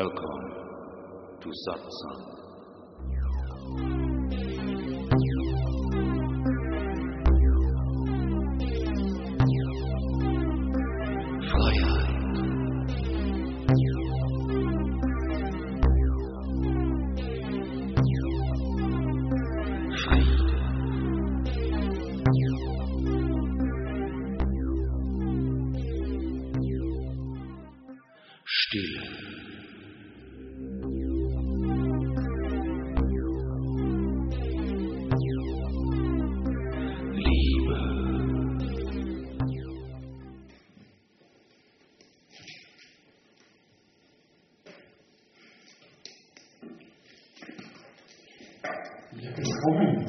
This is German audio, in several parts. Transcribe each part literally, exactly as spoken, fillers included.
Welcome to Satsang. Ja, willkommen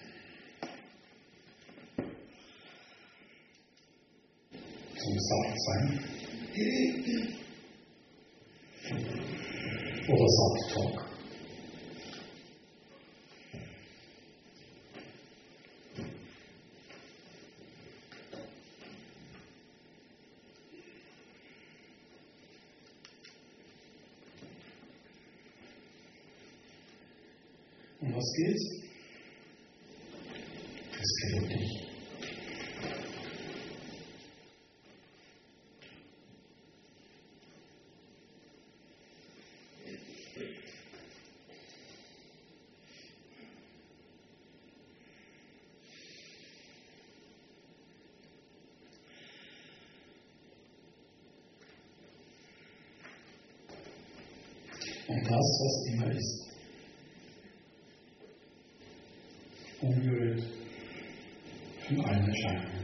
zum Sattsein oder Satt-Talk. Um was geht's? Es geht um dich. Und das, was immer ist. Unberührt von allen Erscheinungen.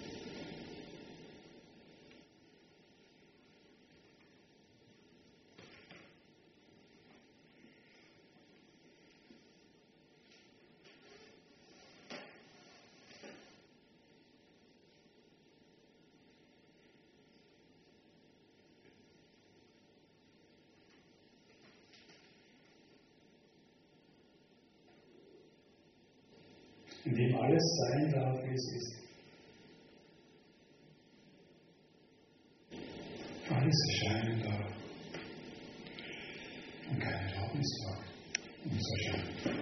In dem alles sein darf, wie es ist. Alles erscheinen darf. Und keine Erlaubnis braucht, um zu erscheinen.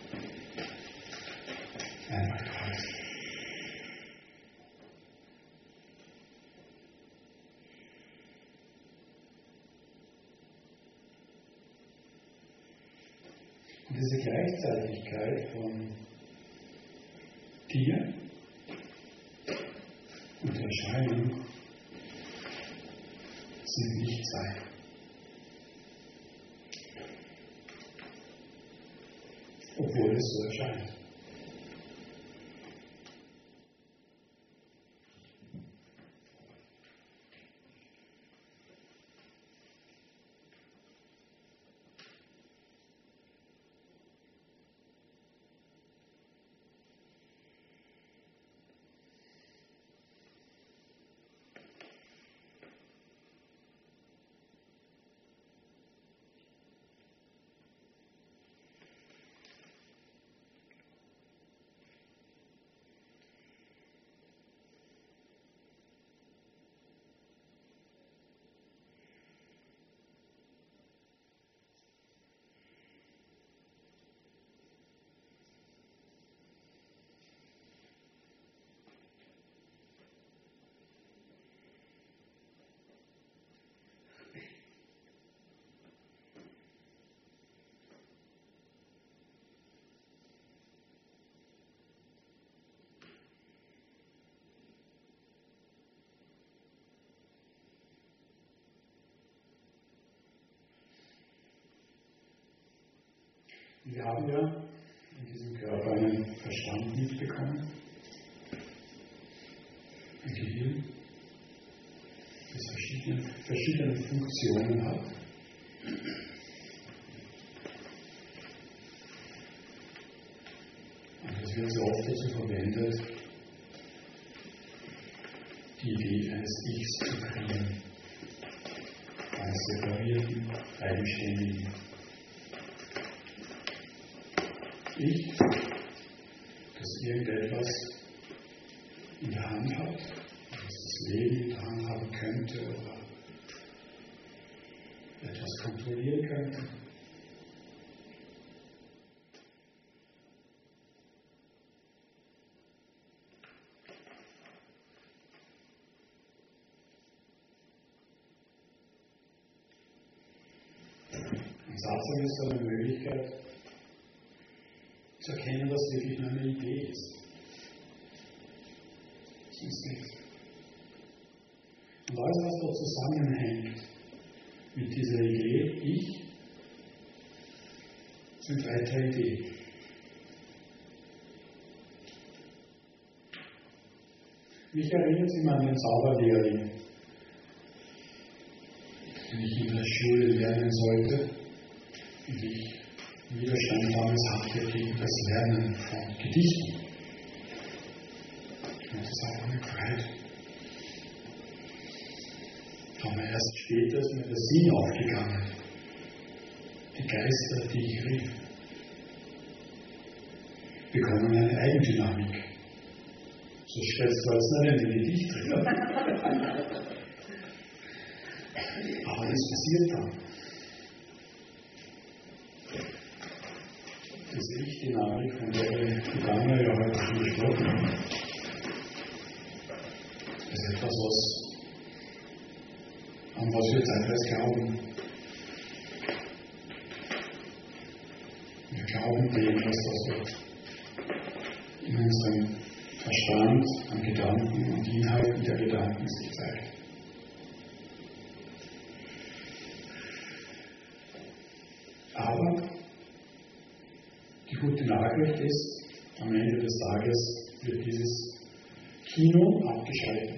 Einfach da ist. Und diese Gleichzeitigkeit von dir und der Erscheinung sind nicht sein. Obwohl es so erscheint. Wir haben ja in diesem Körper einen Verstand mitbekommen, ein Gehirn, das verschiedene, verschiedene Funktionen hat. Und das wird so oft dazu verwendet, die Idee eines Ichs zu kreieren, eines separierten, eigenständigen Ich, das irgendetwas in der Hand hat, das das Leben in der Hand haben könnte oder etwas kontrollieren könnten. Und Satsang ist so eine Möglichkeit, zu erkennen, dass es wirklich nur eine Idee ist. Sonst nichts. Und alles, was da zusammenhängt mit dieser Idee, ich, sind weitere Ideen. Mich erinnert es immer an den Zauberlehrling, den ich in der Schule lernen sollte, und ich Widerstand damals hatte gegen das Lernen von Gedichten. Und das ist auch nicht frei. Aber erst später ist mir der Sinn aufgegangen. Die Geister, die ich rief, bekommen eine Eigendynamik. So stellst du als nicht in die Gedicht drin. Aber das passiert dann. Diese Ich-Dynamik, von der die Dame ja heute schon gesprochen haben, ist etwas, was, an was wir teilweise glauben. Wir glauben dem, dass das in unserem Verstand, an Gedanken und Inhalten der Gedanken sich zeigt. Aber die gute Nachricht ist, am Ende des Tages wird dieses Kino abgeschaltet.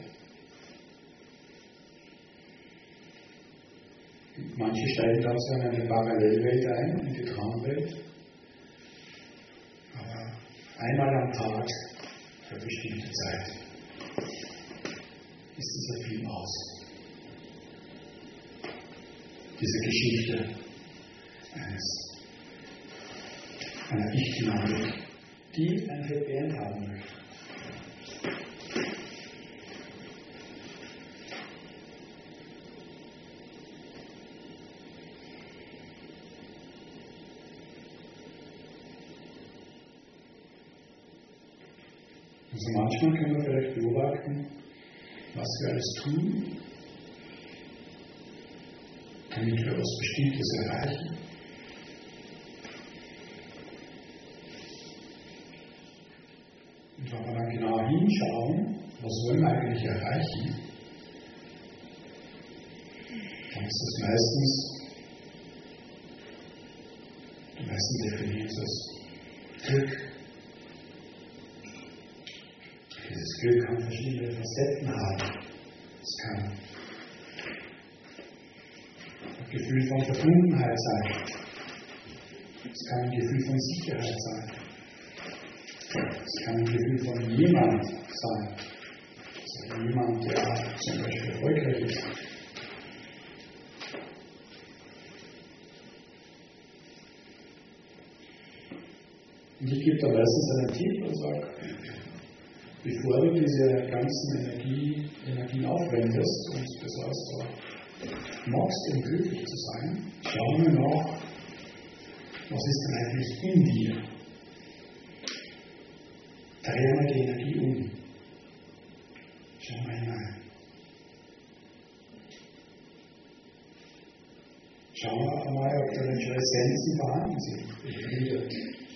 Manche steigen dann so in eine Parallelwelt ein, in die Traumwelt. Aber einmal am Tag, für eine bestimmte Zeit, ist dieser Film aus. Diese Geschichte eines einer Ich-Dynamik, die ein Happy End haben möchte. Also manchmal können wir vielleicht beobachten, was wir alles tun, damit wir etwas Bestimmtes erreichen. Und wenn wir dann genau hinschauen, was wollen wir eigentlich erreichen, dann ist das meistens, die meisten definieren es als Glück. Dieses Glück kann verschiedene Facetten haben. Es kann ein Gefühl von Verbundenheit sein. Es kann ein Gefühl von Sicherheit sein. Es kann ein Gefühl von jemand sein. Also jemand, der zum Beispiel erfolgreich ist. Und ich gebe da meistens einen Tipp und sage, bevor du diese ganzen Energie, Energien aufwendest und das heißt, du magst, um glücklich zu sein, schau mal nach, was ist denn eigentlich in dir? Dreh mal die Energie um. Schau mal hinein. Schau mal, ob da eventuell Essenzen vorhanden sind. Wie Friede.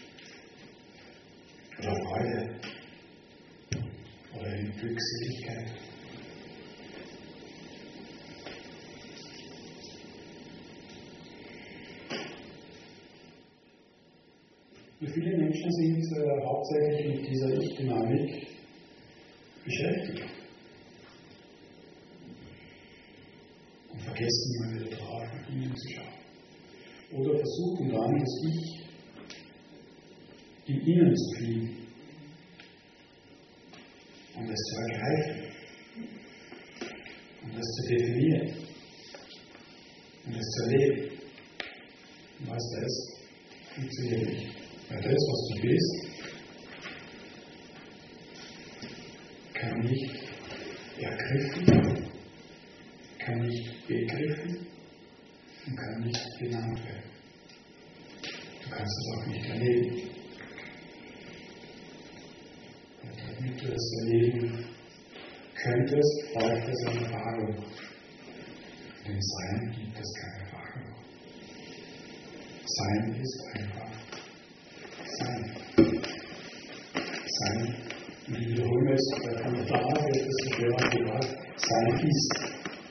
Oder Freude. Oder in Glückseligkeit. Viele Menschen sind äh, hauptsächlich mit dieser Ich-Dynamik beschäftigt und vergessen mal wieder drauf, nach innen zu schauen. Oder versuchen dann, das Ich im Innen zu finden und es zu ergreifen und es zu definieren und es zu erleben. Und was das funktioniert nicht. Weil das, was du bist, kann nicht ergriffen, kann nicht begriffen und kann nicht genannt werden. Du kannst es auch nicht erleben. Und damit du es erleben könntest, braucht es eine Erfahrung. Und im Sein gibt es keine Erfahrung. Sein ist einfach Sein. Sein. Und ich wiederhole es, von der Frage wird es so schwer gesagt, Sein ist.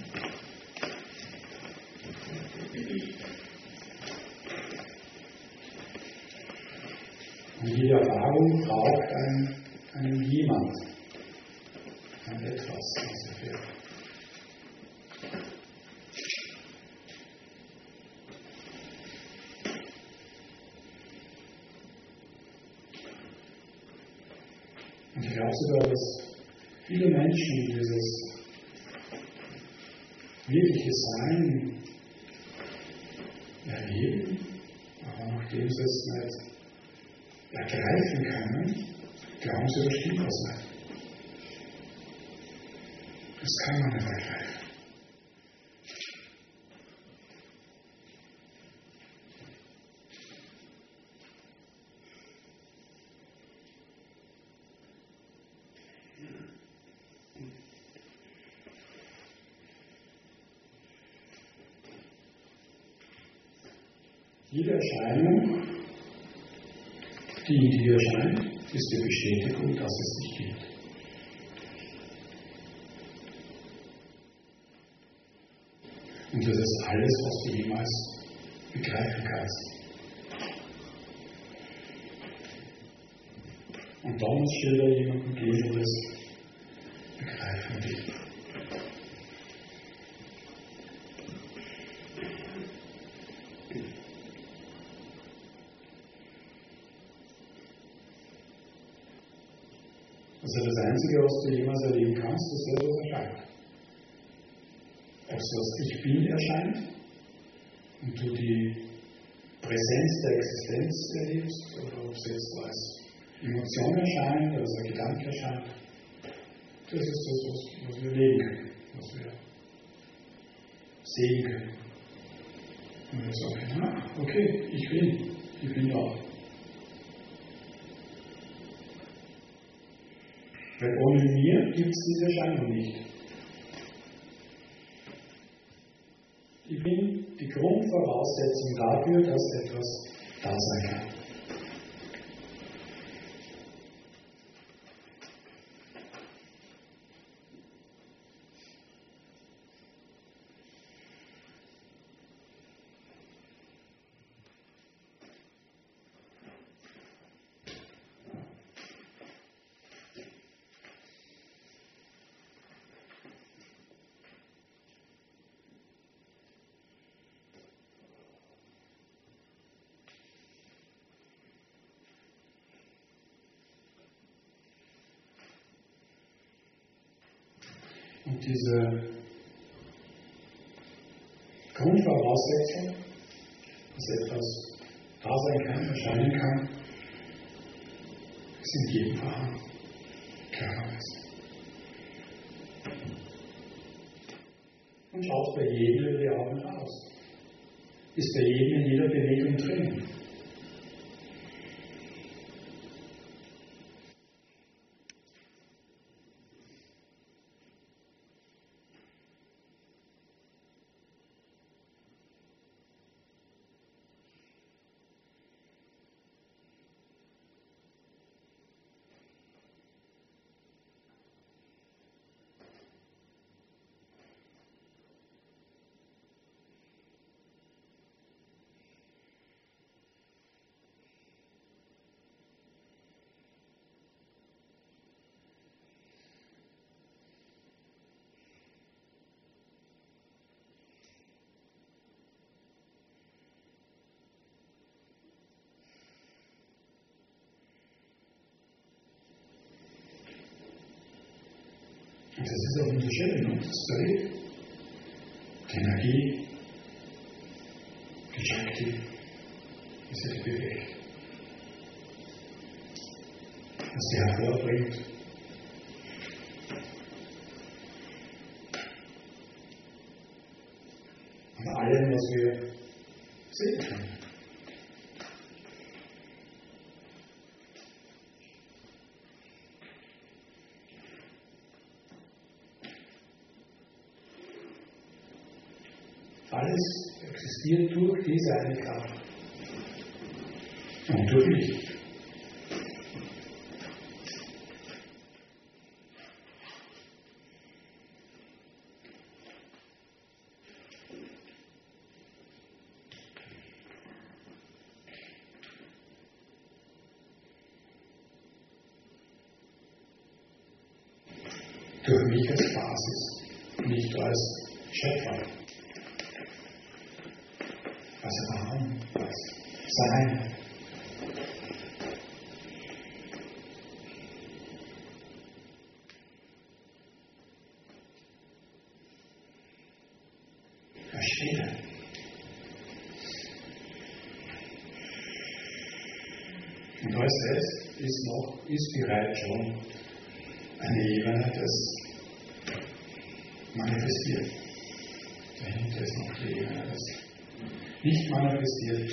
Und jede Erfahrung braucht einen, einen Jemand, ein Etwas, was erfährt. Und ich glaube sogar, dass viele Menschen dieses wirkliche Sein erleben, aber nachdem sie es nicht ergreifen können, glauben sie, das stimmt was nicht. Das kann man nicht ergreifen. Jede Erscheinung, die in dir erscheint, ist die Bestätigung, dass es dich gibt. Und das ist alles, was du jemals begreifen kannst. Und da muss Schiller jemanden geben, der das begreifen will. Also das Einzige, was du jemals erleben kannst, ist das, was erscheint. Ob es das Ich Bin erscheint und du die Präsenz der Existenz erlebst, oder ob es jetzt als Emotion erscheint oder als ein Gedanke erscheint, das ist das, was, was wir erleben können, was wir sehen können. Und wir sagen, ah, okay, ich bin, ich bin da. Weil ohne mir gibt es diese Erscheinung nicht. Ich bin die Grundvoraussetzung dafür, dass etwas da sein kann. Und diese Grundvoraussetzung, dass etwas da sein kann, erscheinen kann, ist in jedem vorhanden. Klarerweise. Und schaut bei jedem über die Augen raus. Ist bei jedem in jeder Bewegung drin. Und das ist auch wunderschön, und das zeigt die Energie, die Shakti, die sich bewegt, was sie hervorbringt. Und allem, was wir Seht ihr schon? Alles existiert durch diese eine Kraft und durch mich. Durch mich als Basis, nicht als Schöpfer, als Raum, als Sein. Als Stille. Und alles das ist noch, ist bereits schon eine Ebene des Manifestiert. Dahinter ist noch die Ebene des nicht manifestiert,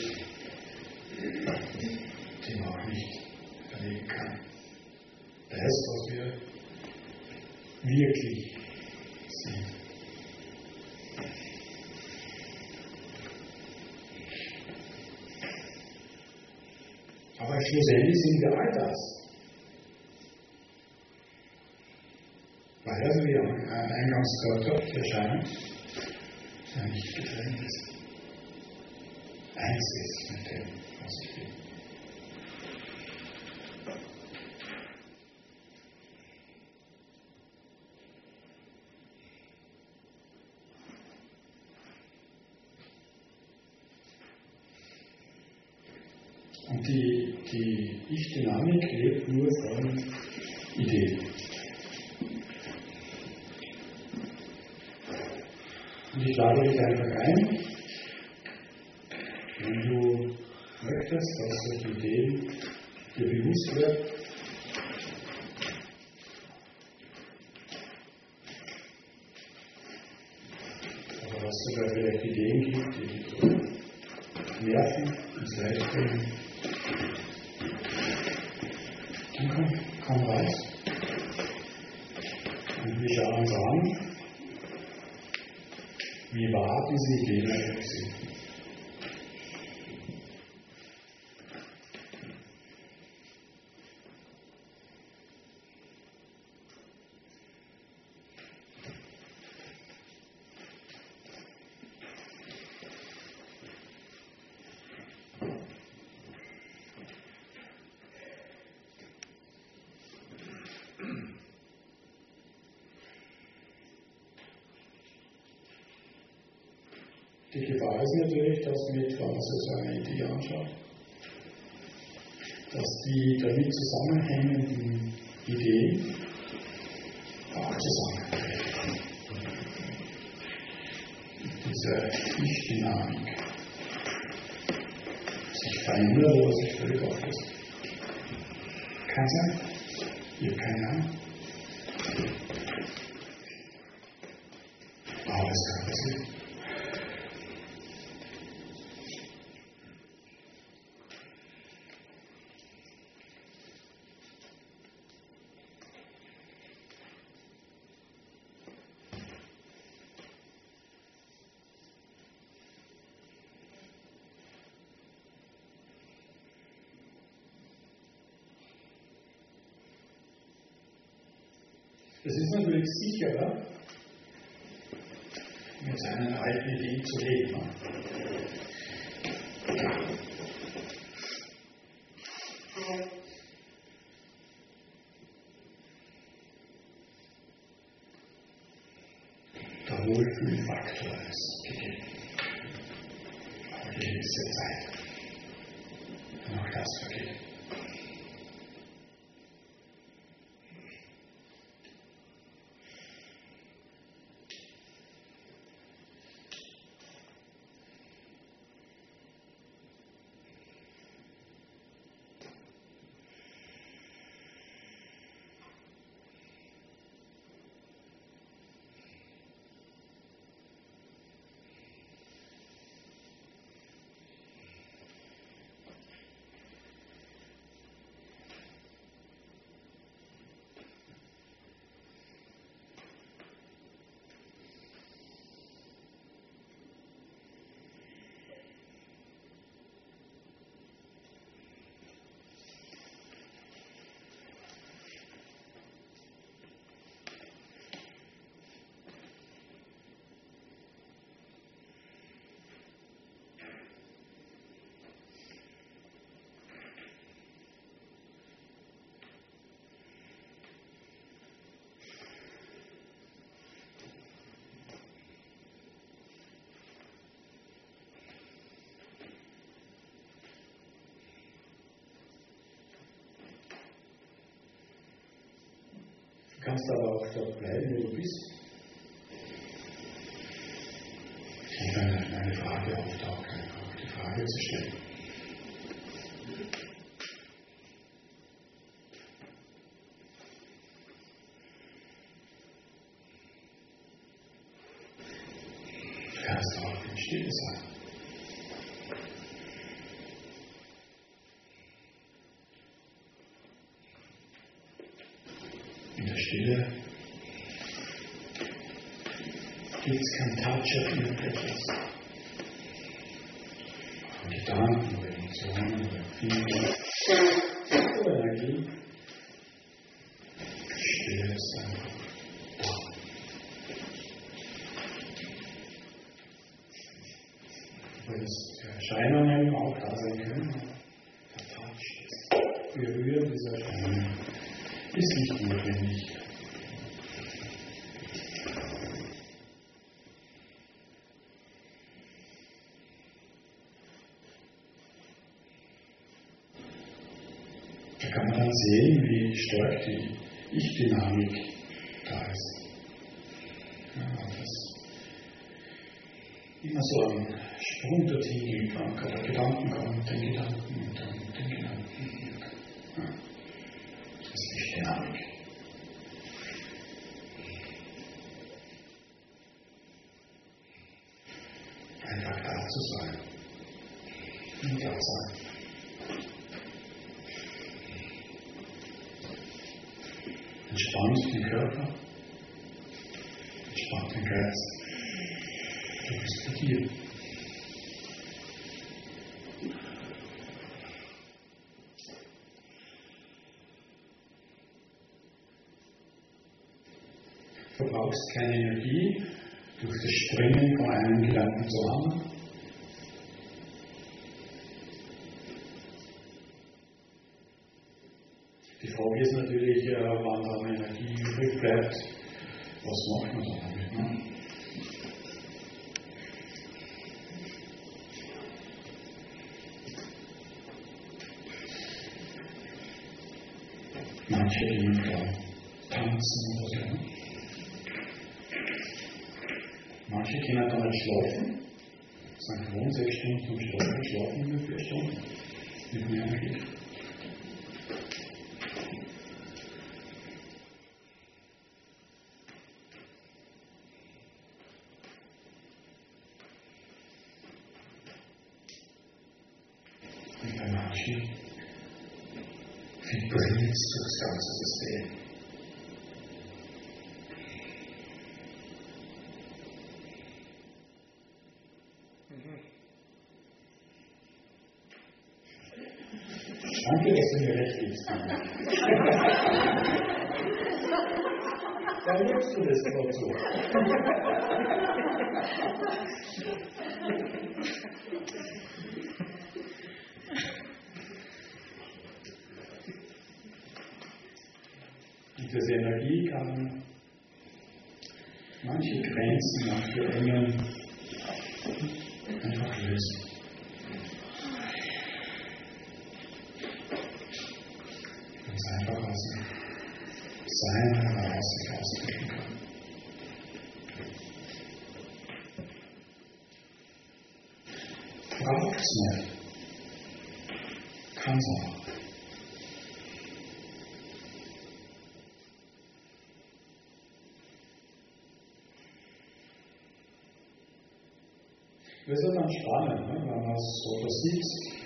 die man auch nicht erleben kann. Das, was wir wirklich sind. Aber schlussendlich sind wir all das. Weil also wie auch eingangs gesagt habe, die Erscheinung ist ja nicht getrennt ist. Eins ist mit dem, was ich bin. Und die, die Ich-Dynamik lebt nur von Ideen. Und ich lade dich einfach ein, wenn du möchtest, dass solche Ideen dir bewusst werden, oder dass es sogar vielleicht Ideen gibt, die dich nerven, ins Leid bringen, dann komm, komm raus. Und wir schauen uns an, wie wahr diese Ideen eigentlich sind. Die Gefahr ist natürlich, dass mit, wenn man sich so eine Idee anschaut, dass die damit zusammenhängenden Ideen auch zusammenhängen. Diese Ich-Dynamik sich verändert oder sich völlig auflöst. Kann sein. Ich habe keine Ahnung. Aber es kann passieren. Es ist natürlich sicherer, mit seinen alten Ideen zu leben. Der Wohlfühlfaktor ist gegeben. Aber die gewisse Zeit. Und auch das vergeht. kannst aber auch dort bleiben, wo du bist. Und wenn eine Frage auftaucht, einfach die Frage zu stellen. Du kannst auch in Stille sein. In der Stille gibt es kein Touch auf irgendetwas. Von Gedanken oder Emotionen oder Gefühlen oder Energie. Stille ist einfach da. Weil es die Erscheinungen auch da sein können, aber der Touch, das Berühren dieser Erscheinungen ist nicht notwendig. Da kann man dann sehen, wie stark die Ich-Dynamik da ist. Ja, das immer so ein Sprung dorthin geht, man kann der Gedanken kommen, den Gedanken und dann den Gedanken. Ja. Das ist Ich-Dynamik. Einfach da zu sein. Und da sein. Entspannt den Körper, entspannt den Geist. Du bist bei dir. Du verbrauchst keine Energie durch das Springen von einem Gedanken zum anderen. Die Frage ist natürlich, wann dann Energie übrig bleibt, was macht man da damit? Ne? Manche gehen da tanzen oder so. Manche können da nicht schlafen. Sind gewohnt sechs Stunden zum Schlafen, schlafen nur vier Stunden. Mit mehr Energie. Und bei manchen vibriert es durchs ganze System. Danke, dass du mir recht gibst. Da nimmst du das drauf so. Und diese Energie kann manche Grenzen, manche Engen einfach lösen. Einfach aus dem Sein heraus sich ausdrücken kann. Braucht es nicht. Kann es auch. Das ist dann spannend, ne? Wenn man es so da sitzt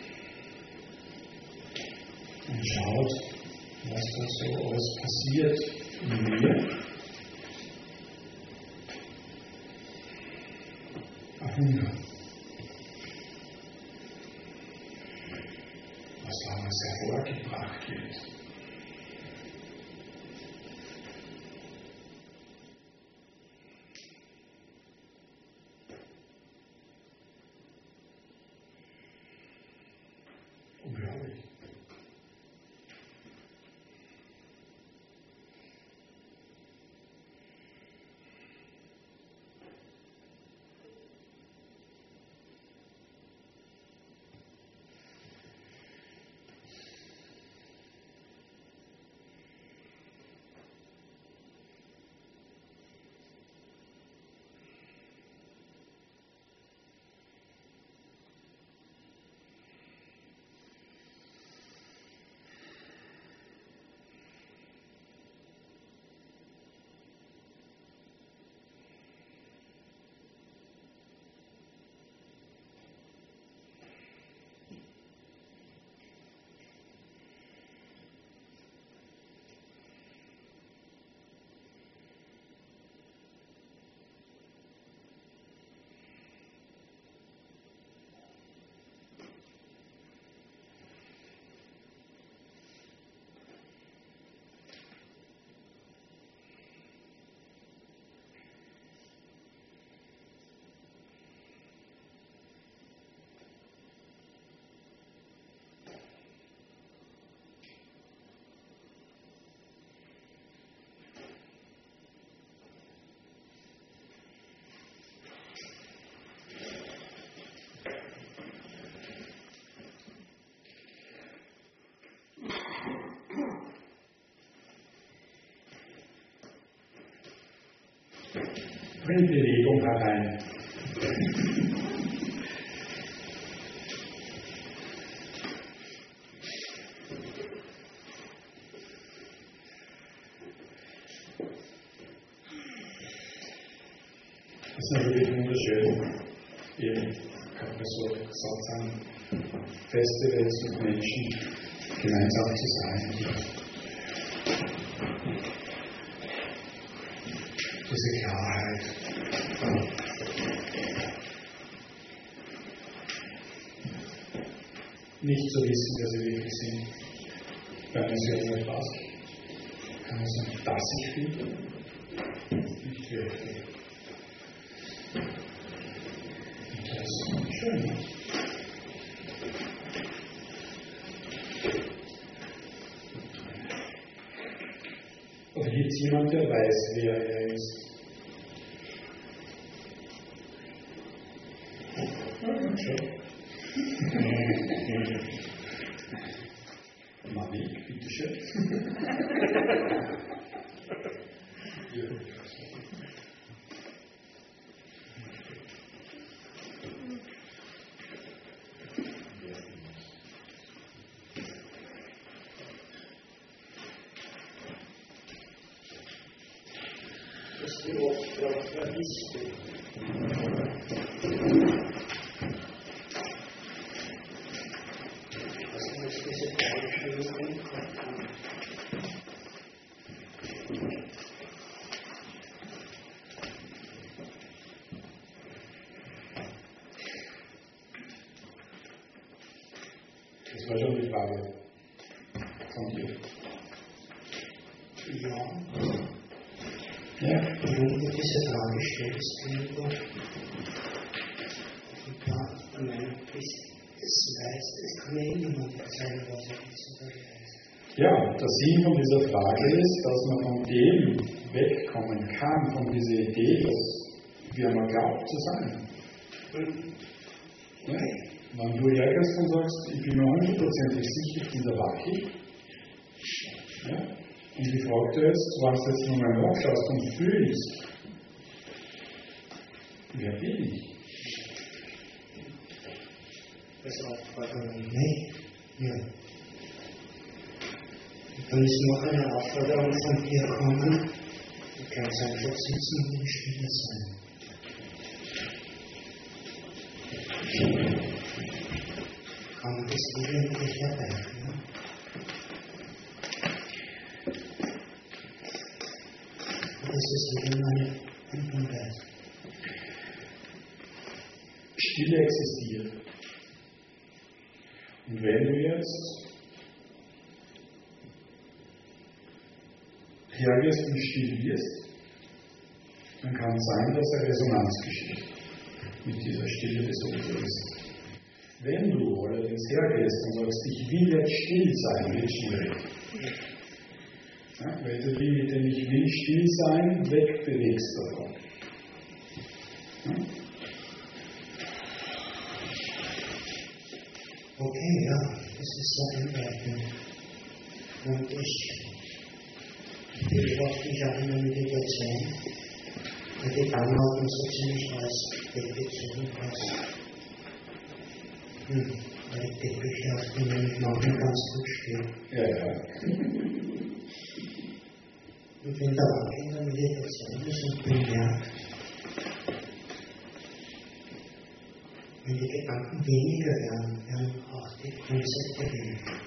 und schaut, was da so alles passiert in mir. Ein Wunder. Was da alles hervorgebracht wird. Unglaublich. Bring Bewegung herein. Das ist natürlich wunderschön, eben, kann man so gesagt sagen, Festivals mit Menschen gemeinsam zu sein. Diese Klarheit. Nicht zu wissen, wer sie wirklich sind, weil man sie auch nicht weiß. Kann man sagen, dass ich bin? Nicht wirklich. Und das ist schön. Oder gibt es jemand, der weiß, wer er ist? Manik, bitteschön. Das wird oft auch vermisst. Also muss diese Gleichstellung kommen. Das war schon die Frage von dir. Ja. Ja. Wenn du diese Frage stellst, Gregor, und da der Meinung bist, es weiß, es kann ja niemand sein, was er jetzt oder weiß. Ja, der Sinn von dieser Frage ist, dass man von dem wegkommen kann, von dieser Idee, dass wir mal glaubt zu sein. Ja? Wenn du hergehst und sagst, ich bin mir hundertprozentig sicher, ich bin der Wachi, ja? Und ich frage dich jetzt, wenn du jetzt nochmal nachschaust und fühlst, wer bin ich? Das ist auch vollkommen nicht. Ja. Und dann ist noch eine Aufforderung von dir kommen, du kannst einfach sitzen und in Stille sein. Kann das eigentlich herbeiführen? Das ist wieder meine Hinweis. Stille existiert. Und wenn du jetzt hergehst und still wirst, dann kann es sein, dass eine Resonanz geschieht mit dieser Stille, die sowieso ist. Wenn du allerdings hergehst und sagst, ich will jetzt still sein, wird schwierig. Ja, weil du die mit dem ich will still sein wegbewegst davon. Ja? Okay, ja, das ist so in Ordnung. Und ich beobachte mich auch in der Meditation, weil die Anordnung so ziemlich als weggezogen hast. Hm, weil die Teppiche auf denen ich manchmal ganz gut stehe. Ja, ja. Und wenn der Wache in der Meditation ist und bemerkt, wenn die Gedanken weniger werden, werden auch die Konzepte weniger.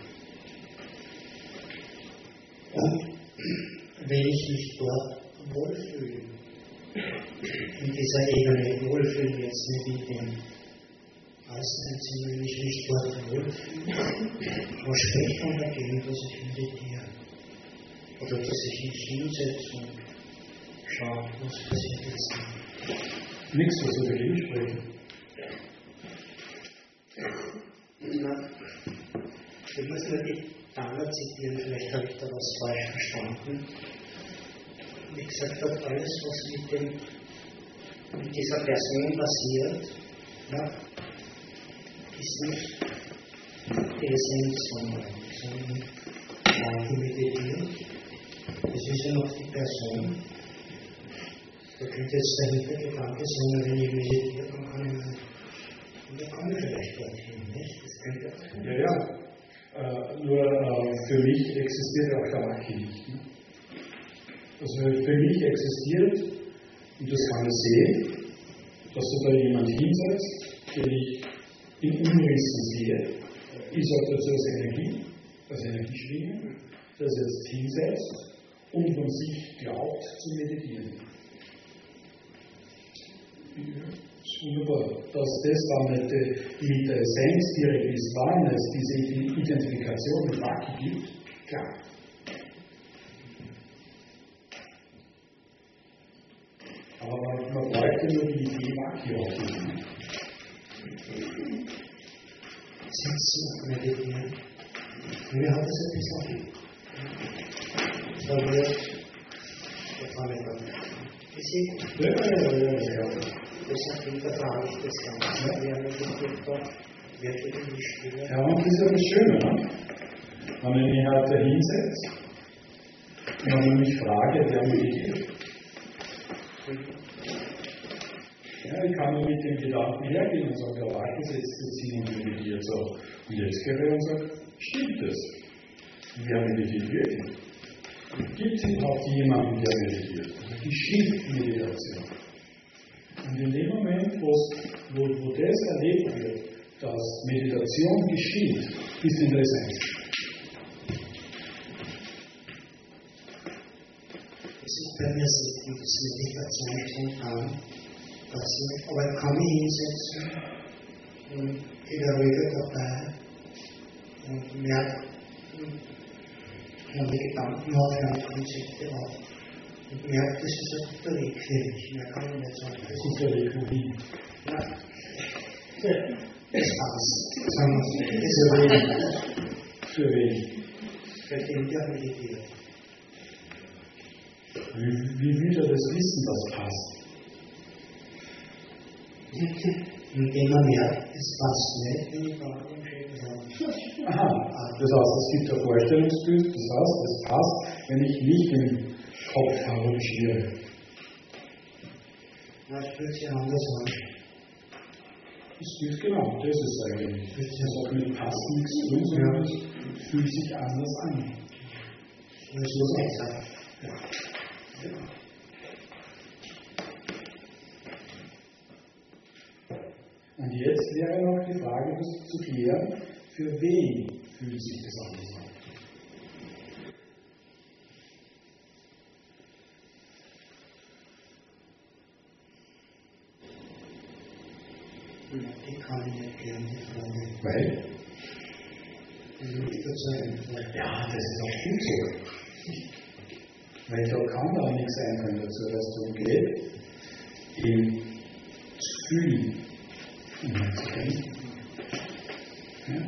Und wenn ich mich dort wohlfühle, in dieser Ebene wohlfühlen jetzt nicht mit dem Außenziehen, wenn ich mich dort wohlfühle, was spricht man dagegen, dass ich meditiere? Oder dass ich mich hinsetze und schaue, was passiert jetzt nicht? Nichts, was wir dagegen sprechen. Na, ich muss nur die Dana zitieren, vielleicht habe ich da was falsch verstanden. Wie gesagt hat, alles, was mit, dem, mit dieser Person passiert, ja, ist nicht die Essenz von allem, sondern ja, die meditiert. Es ist ja noch die Person, So könnte jetzt der Hintergedanke sein, wenn ich meditiere, dann kann ich mal, und dann komme ich vielleicht dorthin, nicht? Das könnte auch sein. Ja, ja. Äh, nur äh, für mich existiert auch der Wacki nicht. Ne? Also für mich existiert, und das kann ich sehen, dass du da jemand hinsetzt, den ich in Umrissen sehe. Ich sage dazu als Energie, als Energieschwingung, der sich jetzt hinsetzt und von sich glaubt zu meditieren. Das ist wunderbar. Dass das dann nicht mit der Essenz direkt ist, wann es diese Identifikation mit Wacki gibt, klar. Aber man, man bräuchte nur die Idee Wacki aufnehmen. Sitzen und meditieren. Mir hat das ein bisschen so wird der Vormittag. Ist eh gut. Ja, ja, ja, ja. Deshalb hinterfrage ich das Ganze. Wir haben meditiert dort wirklich in die Stille. Ja, und das ist ja das Schöne, ne? Wenn ich mich halt da hinsetze und wenn ich mich frage, wer meditiert. Ja, ich kann nur mit dem Gedanken hergehen und sagen, ja, warte, setzt jetzt hin und meditiert so. Und jetzt gehe ich und sage, stimmt das? Wer meditiert wirklich? Gibt es überhaupt jemanden, der meditiert? Also die Schiff-Meditation. Und in dem Moment, wo, wo das erlebt wird, dass Meditation geschieht, ist interessant. Es ist bei mir so, wie das Meditation schon an, passiert, aber ich kann mich hinsetzen und wieder ruhiger dabei und merke, meine Gedanken aufhören, Konzepte auf und merke, das ist ein guter Weg für mich. Mehr kann ich nicht sagen. Das ist Guter Weg wohin? ja, das passt. Sagen wir es so. Das ist ruhig. Für wen? Für den, der meditiert. Wie, wie will er das wissen, was passt? Indem man merkt, es passt nicht, wenn ich gerade im Schritt habe. Aha, das heißt, es gibt ein Vorstellungsbild, das heißt, es passt, wenn ich nicht im Kopf herumschwirre. Das fühlt sich anders an. Das ist genau, das ist eigentlich. Das hat mit Passen nichts zu tun, sondern es fühlt sich anders an. Das ist so exakt. Ja. Ja. Und jetzt wäre noch die Frage, das zu klären, für wen fühlt sich das anders an? Die kann ich nicht klären, die Frage. Weil? Die will ich dazu. Ja, das ist auch gut so. Weil da kann auch nichts einfallen dazu, dass es darum geht, ihn zu fühlen. Ja?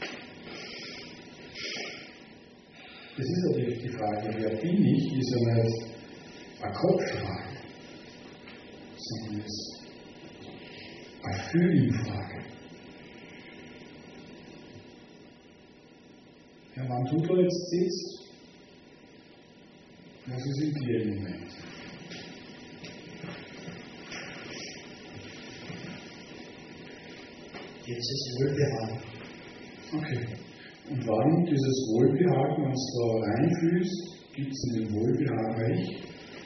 Das ist natürlich die Frage, wer bin ich, ist ja nicht eine Kopffrage, sondern es ist eine Fühlenfrage. Ja, wenn du da jetzt sitzt, was ist in dir im Moment? Jetzt ist Wohlbehagen. Okay. Und wann dieses Wohlbehagen, wenn du da reinfühlst, gibt es in dem Wohlbehagen recht?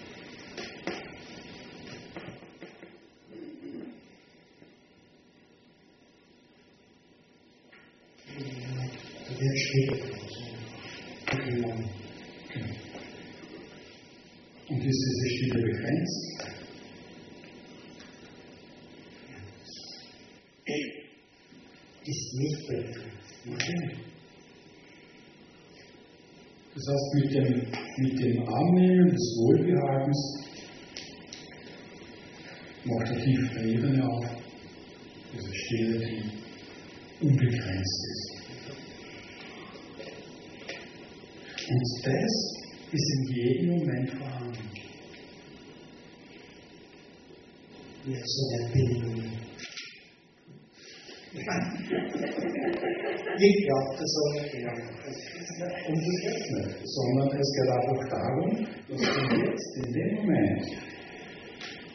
Da wird schwierig. Genau. Genau. Und ist diese Stille begrenzt? Ist nicht begrenzt. Okay. Das heißt, mit dem, mit dem Annehmen des Wohlbehagens macht er tiefere Ebene auf, diese Stille, die unbegrenzt ist. Und das ist in jedem Moment vorhanden. Ja, so eine Bildung. Ich glaube, das soll nicht gehen. Und das geht nicht, sondern es geht einfach darum, dass du jetzt in dem Moment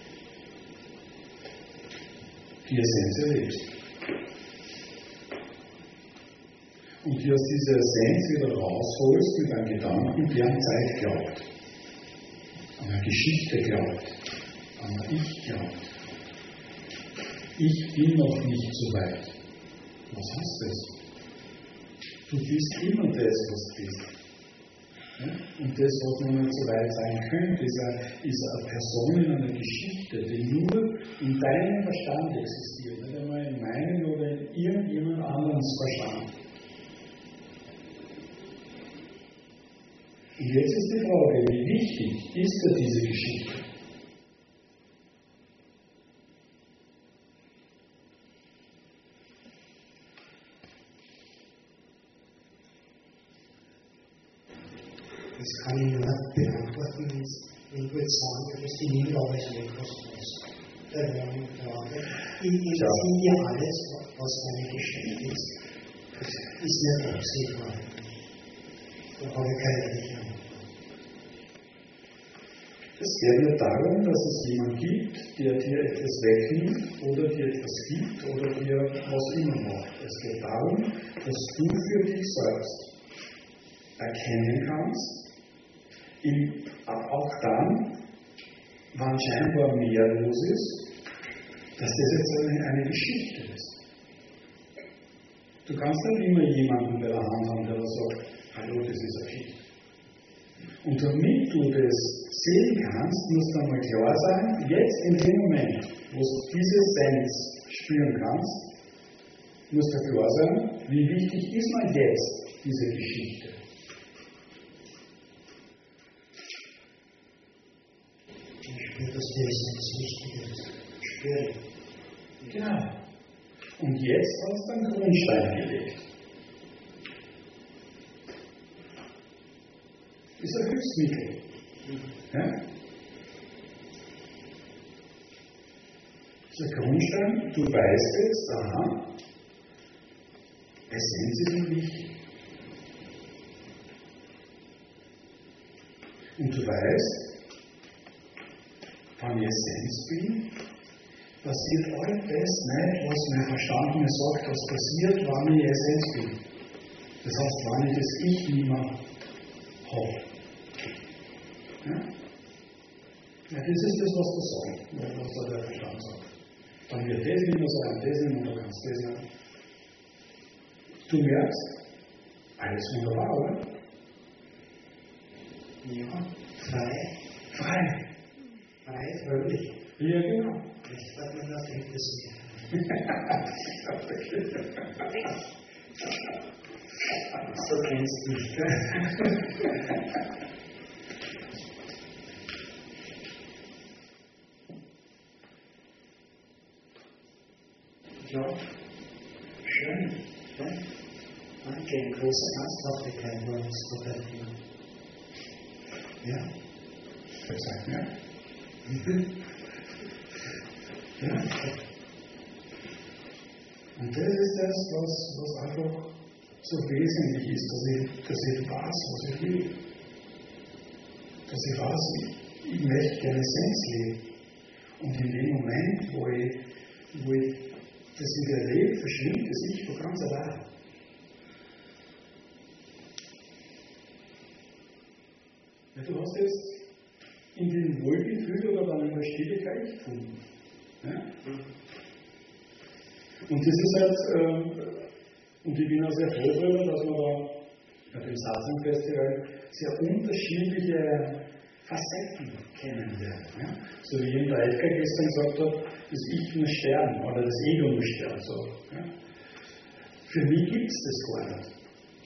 die Essenz erlebst. Und die aus dieser Essenz wieder rausholst mit einem Gedanken, der an Zeit glaubt, an eine Geschichte glaubt, an ein Ich glaubt. Ich bin noch nicht so weit. Was heißt das? Du bist immer das, was du bist. Ja? Und das, was noch nicht so weit sein könnte, ist eine, ist eine Person in einer Geschichte, die nur in deinem Verstand existiert, nicht einmal in meinem oder in irgendjemand anderes Verstand. Und jetzt ist die Frage, wie wichtig ist dir diese Geschichte? Das kann ich nur beantworten, wenn du jetzt sagen würdest, die Liebe aber ist nicht kostenlos. Der Wohnung, der Arbeit. Ich empfehle dir alles, was deine Geschichte ist. Das ist nicht absehbar. Da habe ich keine ehrliche Antwort. Es geht nicht darum, dass es jemanden gibt, der dir etwas wegnimmt oder dir etwas gibt oder dir was immer macht. Es geht darum, dass du für dich selbst erkennen kannst, in, auch dann, wann scheinbar mehr los ist, dass das jetzt eine, eine Geschichte ist. Du kannst nicht immer jemanden bei der Hand haben, der sagt, hallo, das ist eine Geschichte. Und damit du das sehen kannst, muss dir einmal klar sein, jetzt in dem Moment, wo du diese Essenz spüren kannst, muss dir klar sein, wie wichtig ist mir jetzt diese Geschichte. Dass die Essenz wichtig ist. Spüren. Genau. Und jetzt hast du einen Grundstein gelegt. Ist ein Hilfsmittel. Ja? Ist ein Grundstein, du weißt jetzt, aha, Essenz ist mir wichtig. Und du weißt, wenn ich Essenz bin, passiert all das nicht, was mein Verstand mir sagt, was passiert, wenn ich Essenz bin. Das heißt, wenn ich das Ich nicht mehr habe. Ja? Ja, das ist das, was du sagst, was da der Verstand sagt. Dann wird das nicht mehr sein, das nicht mehr, du kannst das nicht. Du merkst, alles wunderbar, oder? Ja, frei. Frei. Frei, fröhlich. Ja, genau. Jetzt hat man das interessiert. So kennst du mich, gell? Ja, schön. Ja? Danke, in großer Ernsthaftigkeit war uns dabei. Ja? Verzeiht mir. Mhm. Ja. Und das ist das, was, was einfach so wesentlich ist, dass ich, dass ich weiß, was ich will. Dass ich weiß, ich, ich möchte gerne Essenz leben. Und in dem Moment, wo ich, wo ich das wieder erlebe, verschwindet das Ich von ganz allein. Ja, du hast jetzt in dem Wohlgefühl oder dann in der Stilligkeit gefunden. Ja? Und das ist halt, äh, und ich bin auch sehr froh darüber, dass man da bei dem Satsang-Festival sehr unterschiedliche Facetten kennenlernt. Ja? So wie eben der Edgar gestern gesagt hat, das Ich muss sterben oder das Ego muss sterben. So, ja? Für mich gibt es das gar nicht.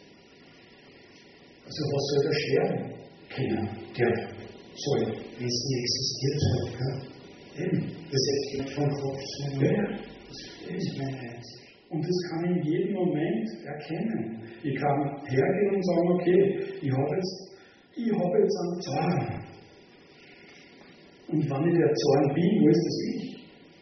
Also was soll der sterben können? Der soll. Wenn es nie existiert hat, ja. Eben. Das ist nicht vom Kopf, sondern Ja. das ist meine Einsicht. Und das kann ich in jedem Moment erkennen. Ich kann hergehen und sagen, okay, ich habe jetzt, ich habe jetzt einen Zorn. Und wenn ich der Zorn bin, wo ist das Ich?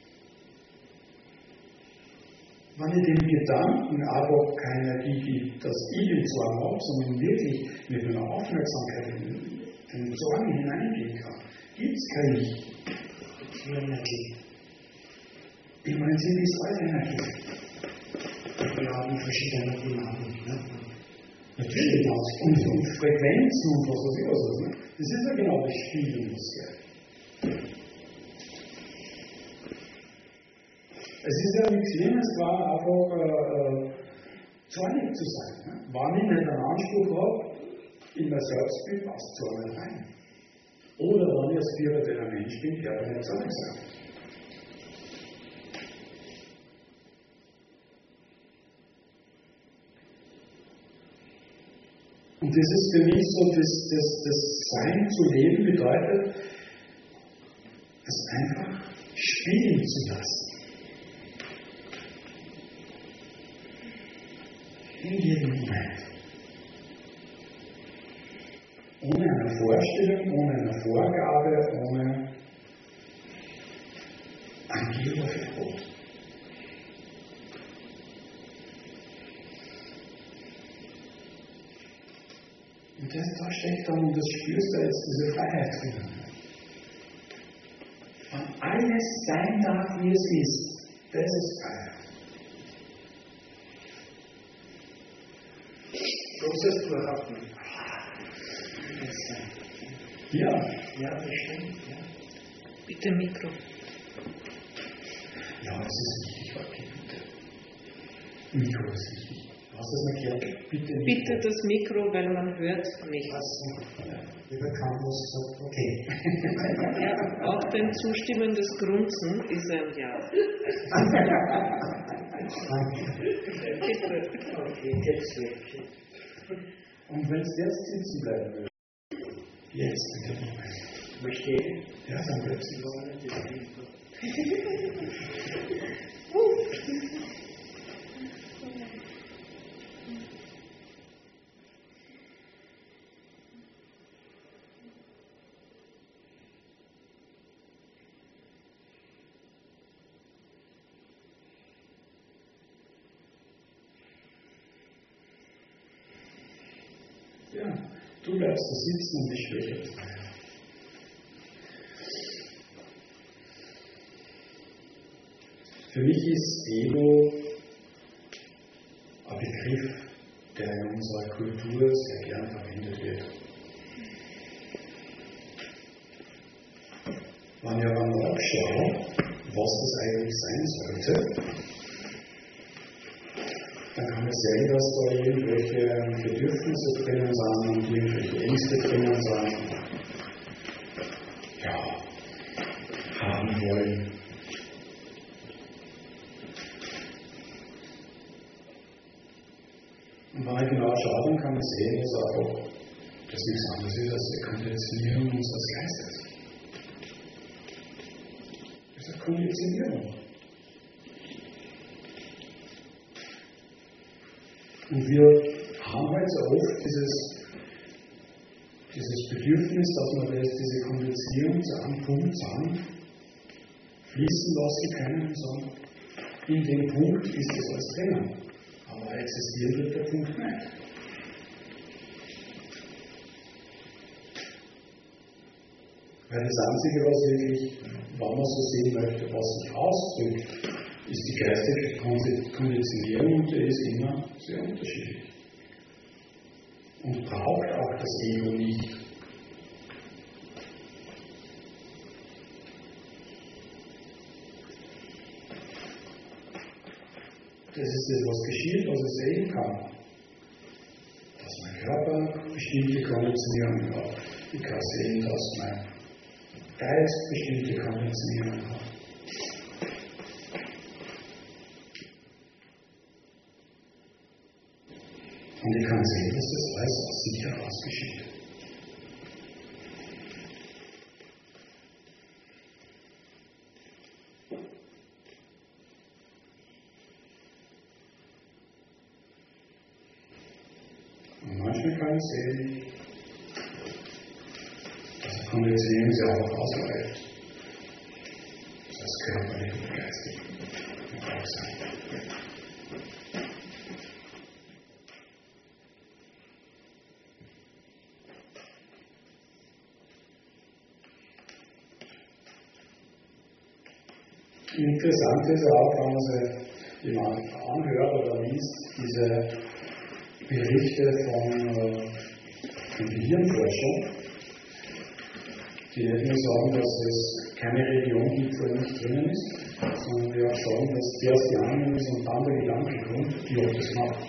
Wenn ich dem Gedanken aber keine Energie gebe, dass ich den Zorn habe, sondern wirklich mit meiner Aufmerksamkeit in den Zorn hineingehen kann, gibt es kein Ich. Energie. Im Prinzip ist alles Energie. Wir haben verschiedene Dynamik. Ne? Natürlich, und, und Frequenzen und was weiß ich was. Ne? Das ist ja genau das Spiel, was geht. Es ist ja nichts Schlimmes, war einfach äh, zornig zu sein. Ne? Wenn ich nicht einen Anspruch habe, in mein Selbstbild passt zornig rein. Oder wenn ich als spiritueller Mensch bin, der kann nicht zornig sein. Und das ist für mich so, das, das, das Sein zu leben bedeutet, es einfach spielen zu lassen. In jedem Moment. Ohne eine Vorstellung, ohne eine Vorgabe, ohne ein Verbot. Und das da steckt dann, und das spürst du jetzt, diese Freiheit drin. Wenn alles sein darf, wie es ist, das ist Freiheit. Großes Durchatmen. Ja. Ja, das stimmt. Ja. Bitte Mikro. Ja, es ist wichtig, okay, bitte. Mikro ist wichtig. Du hast das erklärt? Bitte Mikro. Bitte das Mikro, weil man hört nichts. Lieber Campus sagt, okay. Ja, auch dein zustimmendes Grunzen ist ein Ja. Bitte. Okay, jetzt weg. Und wenn es jetzt sitzen bleiben würde? Jetzt, bitte. Verstehe? Ja, dann bleibt sie. Ja, du bleibst da sitzen und ich will jetzt. Für mich ist Ego ein Begriff, der in unserer Kultur sehr gern verwendet wird. Wenn ich aber nachschaue, was das eigentlich sein sollte, dann kann man sehen, dass da irgendwelche Bedürfnisse drinnen sind und irgendwelche Ängste drinnen sind. Ja, haben wollen. Und wenn ich genau schaue, dann kann man sehen, dass auch das nichts anderes ist als die Konditionierung unseres Geistes. Das ist eine Konditionierung. Und wir haben halt so oft dieses, dieses Bedürfnis, dass wir das, diese Konditionierung zu einem Punkt sagen, fließen lassen können und sagen, in dem Punkt ist es alles drinnen. Aber existieren wird der Punkt nicht. Weil das Einzige, was wirklich, wenn man so sehen möchte, was sich ausdrückt, ist die geistige Konditionierung und die ist immer sehr unterschiedlich. Und braucht auch das Ego nicht. Das ist das, was geschieht, was ich sehen kann. Dass mein Körper bestimmte Konditionierungen hat. Ich kann sehen, dass mein Geist bestimmte Konditionierungen hat. Und ich kann sehen, dass das alles aus sich heraus geschieht. Und manchmal kann ich sehen, dass die Konditionierung sehr auch ausreicht. Das heißt körperlich und geistig. Und auch sein. Interessant ist auch, wenn man sich jemand anhört oder liest, diese Berichte von äh, der Gehirnforschung, die nicht nur sagen, dass es keine Religion gibt, wo er nicht drinnen ist, sondern die auch sagen, dass zuerst die Ahnung ist und dann der Gedanke kommt, wie oft das macht.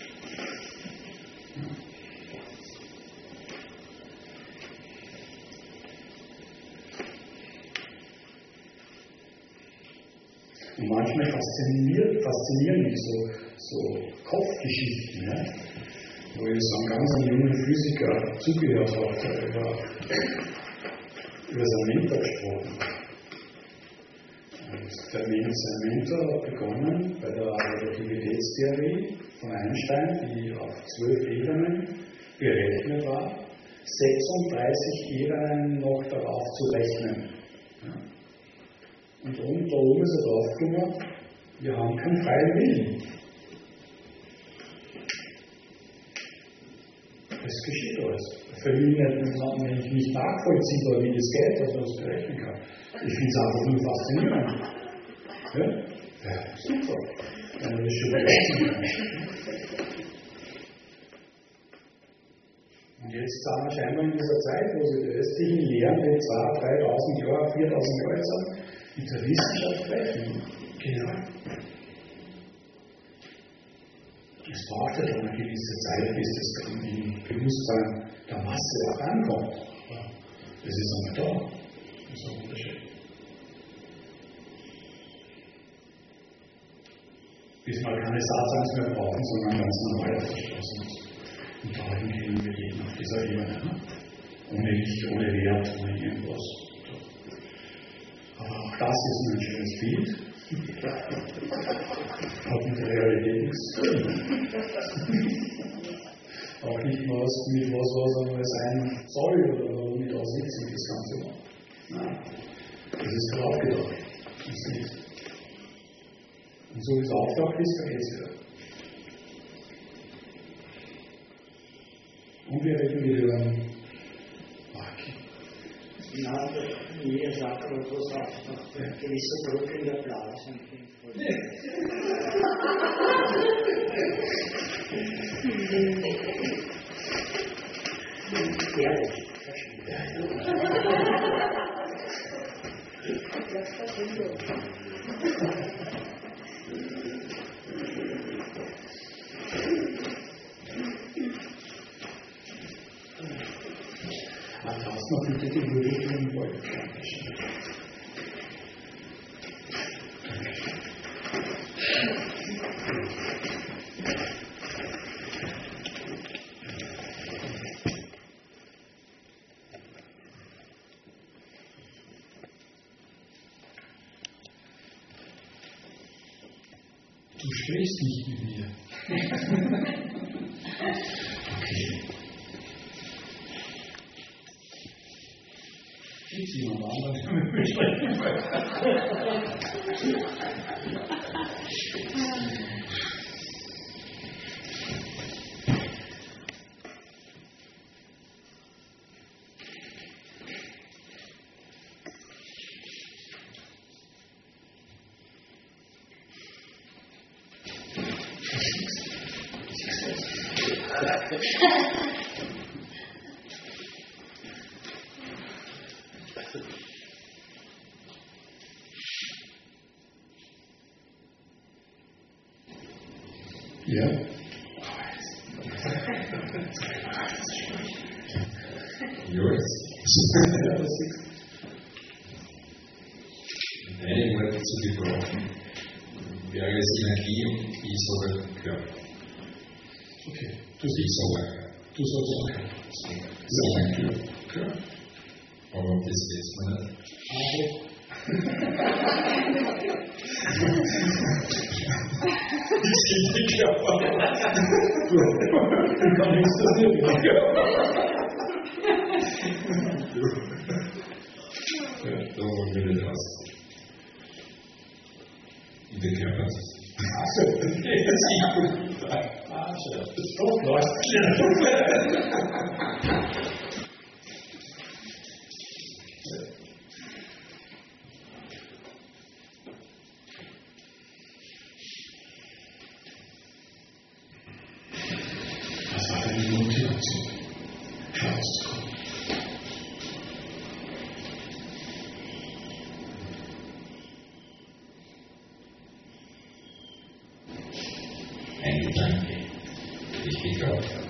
Und manchmal fasziniert, faszinieren mich so, so Kopfgeschichten, ja? Wo ich so einen ganz jungen Physiker zugehört habe, der über, über seinen Mentor gesprochen hat. Und der Mentor, sein Mentor hat begonnen bei der Relativitätstheorie von Einstein, die auf zwölf Ebenen berechnet war, sechsunddreißig Ebenen noch darauf zu rechnen. Ja? Und oben, da oben ist er draufgekommen, wir haben keinen freien Willen. Das geschieht alles. Für mich nicht, nicht nachvollziehbar, wie das geht, dass man das berechnen kann. Ich finde es einfach nur faszinierend. Ja? Ja, super. Wenn man das schon berechnen kann. Und jetzt sind wir scheinbar in dieser Zeit, wo sie die östlichen Lehren, die zweitausend, dreitausend Jahre, viertausend Jahre alt sind, mit der Wissenschaft rechnen. Genau. Es braucht ja dann eine gewisse Zeit, bis das dann im Bewusstsein der Masse auch ankommt. Das ist einmal da. Das ist ein Unterschied. Bis mal keine Satans mehr brauchen, sondern ganz normale Verstoßen. Und dahin gehen wir jeden auf dieser Ebene. Ne? Ohne Licht, ohne Wert, ohne irgendwas. Aber auch das ist ein schönes Bild. Hat mit der Realität nichts zu tun. Auch nicht mal was mit was, was es sein soll oder warum nicht aussitzen, das Ganze war. Nein, das ist drauf gedacht. Das ist nichts. Und so wie es auftaucht ist, vergeht es wieder. Und wir reden wieder über Marke. Ja, jeder sagt aber etwas auf eine gewisse Druck in der Blase. Ehrlich, Lass noch bitte die Berührung im Wolken. Du sprichst nicht mit mir. Okay. Gibt es jemand anderen, der mit mir sprechen Ja. Joris? Deine Worte zu gebrauchen, wäre es Energie und ich sage Körper. Okay. Du ich sage Du sagst auch Körper. Ich sage Körper. Aber das weiß man nicht. Also. Das geht nicht Körper. Du kannst nichts dafür. Ja, da wollen wir nicht raus. In der Körper. Achso, das ist gut. Ah, schön. Das ist doch läuft. Danke. Ich geglaubt habe.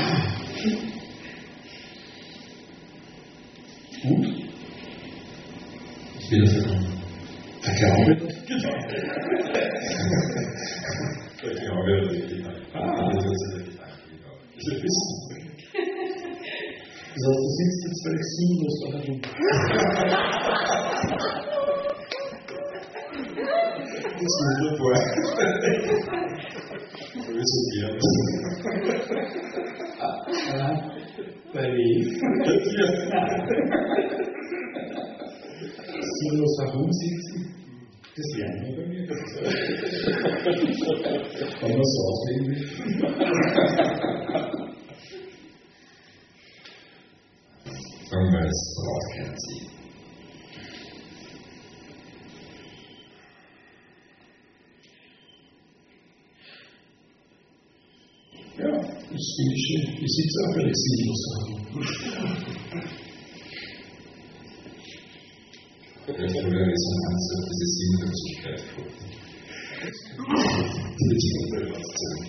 Und? Ich bin das gekommen. Der Glaube. Der Glaube hat sich gedacht. Ah, das ist sich gedacht. Das wissen. Das heißt, du sitzt jetzt völlig sinnlos da herum. Das ist wunderbar. So ist es wert. Bei wem? Sinnlos herumsitzen, das lernen wir bei mir. Kann man so auslegen? Sagen wir es, worauf kennen Sie? Ja, das finde ich schön. Ich sitze auch völlig sinnlos herum. Der volle Resonanz auf diese Sinnlosigkeit folgen. Das ist Relation.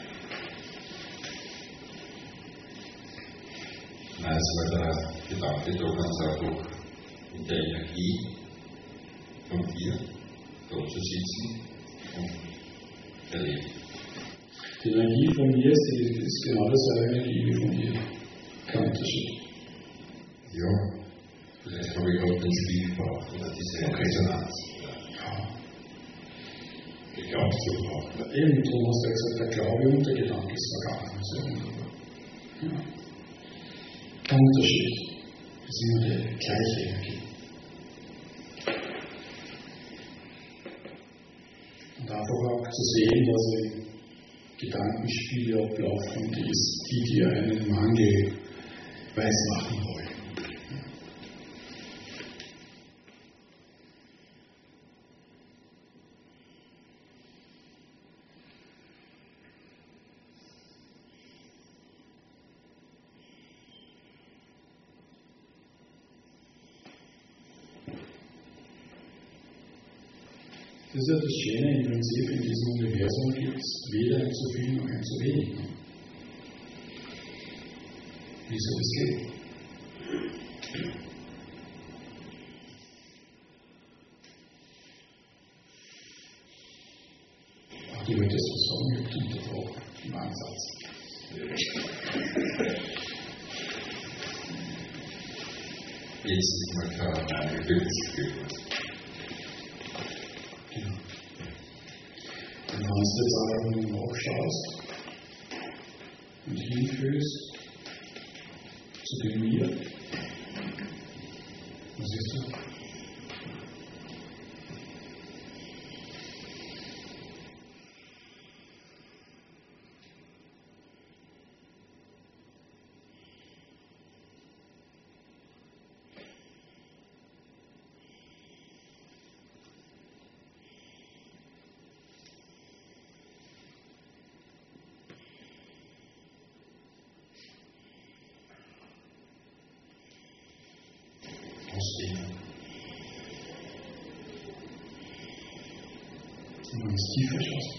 Nein, es war der Gedanke da ganz einfach mit der Energie von dir dort zu sitzen und erleben. Die Energie von mir ist, die ist genau dieselbe Energie wie von dir. Kein Unterschied. Ja, vielleicht habe ich auch den Spiel gebraucht oder diese Resonanz. Ja. Geglaubt zu brauchen. Eben, darum hast du ja gesagt, der Glaube und der Gedanke ist vergangen. Sehr wunderbar. Ja. Der Unterschied ist immer die gleiche Energie. Und einfach auch zu sehen, dass im Gedankenspiele ablaufen, die, ist, die dir einen Mangel weismachen wollen. Das ist ja das Schöne im Prinzip, in diesem Universum gibt es weder ein zu viel noch ein zu wenig. Wie soll das gehen? Ach, du wolltest was sagen, ich habe unterbrochen im Ansatz. Jetzt ist mal klar, meine Gefühlsgefühl. Dann kannst du jetzt auch, wenn du nachschaust und hinfühlst zu dem Mir. Was siehst du? Wenn man ins Tiefe schaust.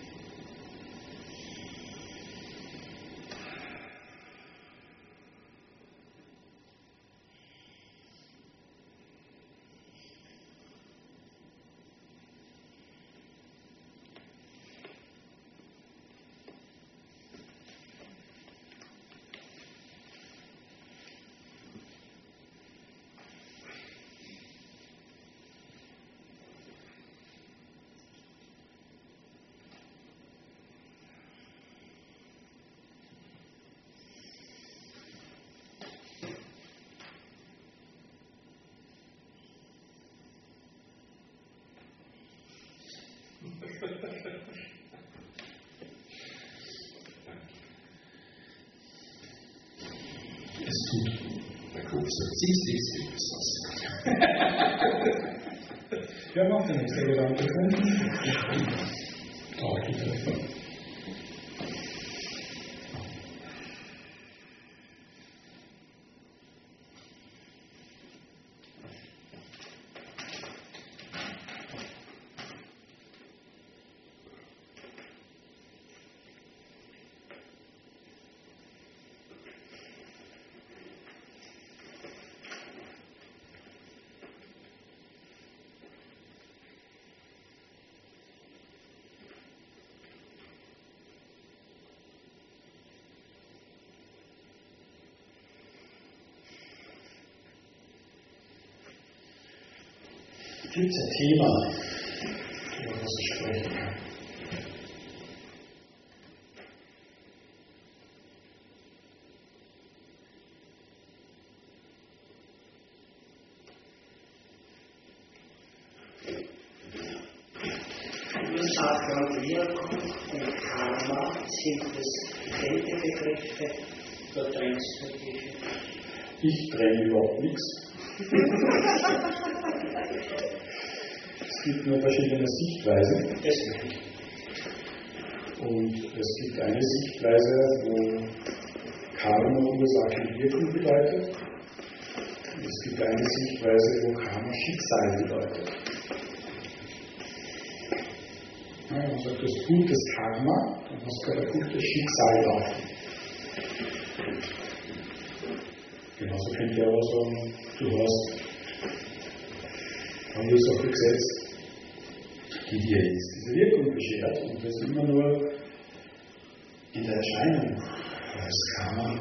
Es tut. Der Kopf sagt, siehst du, siehst du, Ja, macht ja nichts, der Gedanke kommt. Tag getreffen. Gibt es ein Thema, über das ich sprechen kann? Ursache, Wirkung und Karma sind das getrennte Begriffe, da trennst du dich. Ich trenne überhaupt nichts. Es gibt nur verschiedene Sichtweisen. Und es gibt eine Sichtweise, wo Karma Ursache und Wirkung bedeutet. Und es gibt eine Sichtweise, wo Karma Schicksal bedeutet. Ja, man sagt, das gutes Karma, dann hast du ein gutes Schicksal laufen. Genauso könnt ihr aber sagen, du hast eine Ursache gesetzt, die dir jetzt diese Wirkung beschert und das immer nur in der Erscheinung als Karma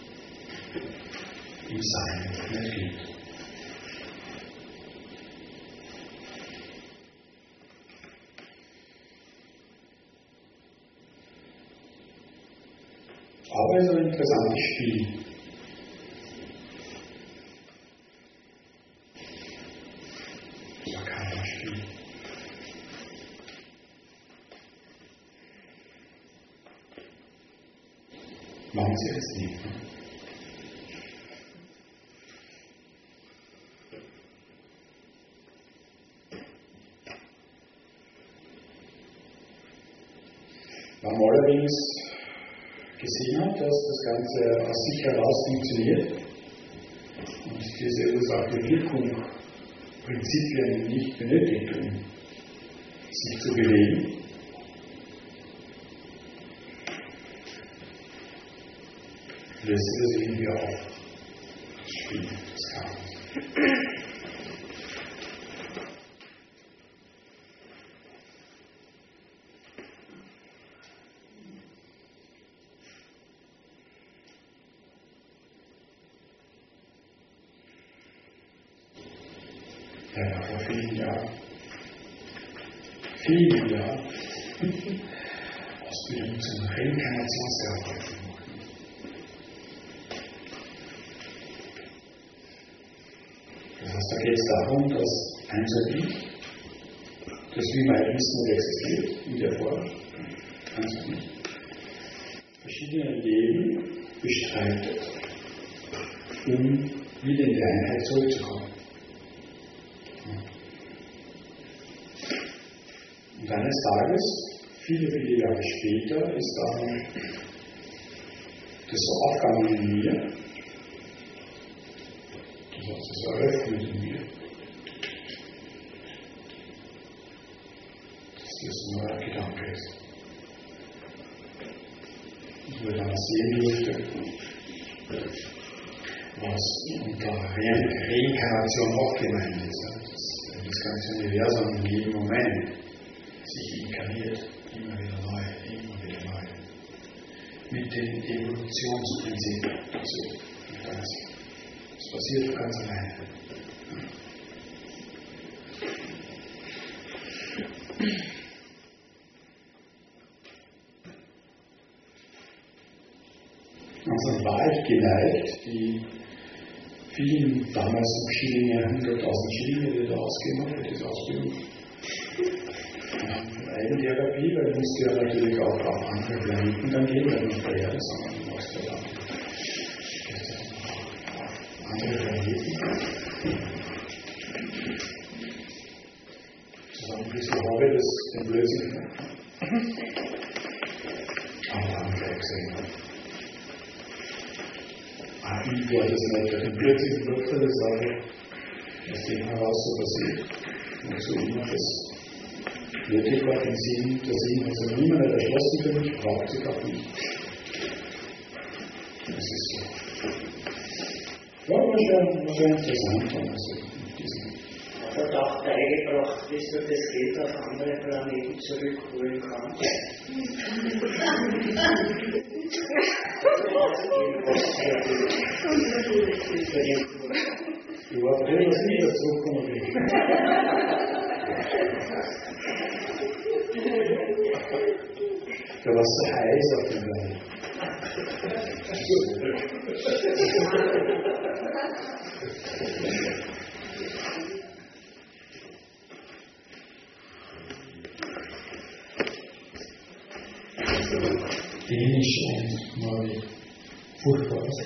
im Sein nicht gibt. Aber es ist ein interessantes Spiel. Das war kein Spiel. Machen Sie das nicht. Ne? Man allerdings gesehen hat, dass das Ganze aus sich heraus funktioniert und diese Ursache-Wirkung-Prinzipien nicht benötigt, um sich zu bewegen. Löst es irgendwie auf. Das Spiel des Karmas. Ja, vor vielen Jahren, vielen Jahren, Ausbildung zum Reinkarnationstherapeuten gemacht. Das heißt, da geht es darum, dass ein so ich, das wie mein Wissen existiert, in der Form, ein so ich, verschiedene Leben bestreitet, um wieder in die Einheit zurückzukommen. Und eines Tages, viele, viele Jahre später, ist dann das so aufgegangen in mir, das hat sich so eröffnet in mir, dass das nur ein Gedanke ist. Ich würde dann sehen durfte, was unter Re- Reinkarnation auch gemeint ist. Das, das ganze Universum in jedem Moment sich inkarniert, immer wieder neu, immer wieder neu. Mit den Evolutionsprinzipien dazu. Das, das passiert ganz alleine. Und so war ich geneigt, die vielen damals noch Schillinge, hunderttausend Schillinge, die da ausgegeben habe für diese Ausbildung, Eigentherapie, weil du musst ja natürlich auch auf andere Planeten dann gehen, weil nicht der Erde, sondern aus der Land. Auf andere Planeten. Zusammen bis zur Haube des den Blödsinn. Aber andere gesehen habe. Ah, ich war das nicht, den Blödsinn durfte das sagen, aus dem heraus so passiert. Und so immer das nötig war, den Sinn, der Sinn ist also niemand erschlossen für mich, braucht sich auch nicht. Das ist so. Ja, war schon, war schon interessant, also mit diesem. Hat er auch beigebracht, bis du das Geld auf andere Planeten zurückholen kannst? Du warst drin, was nicht dazu kommen will. Da war so heiß auf dem Wein. Dänisch und Norwegen. Furchtbar. Das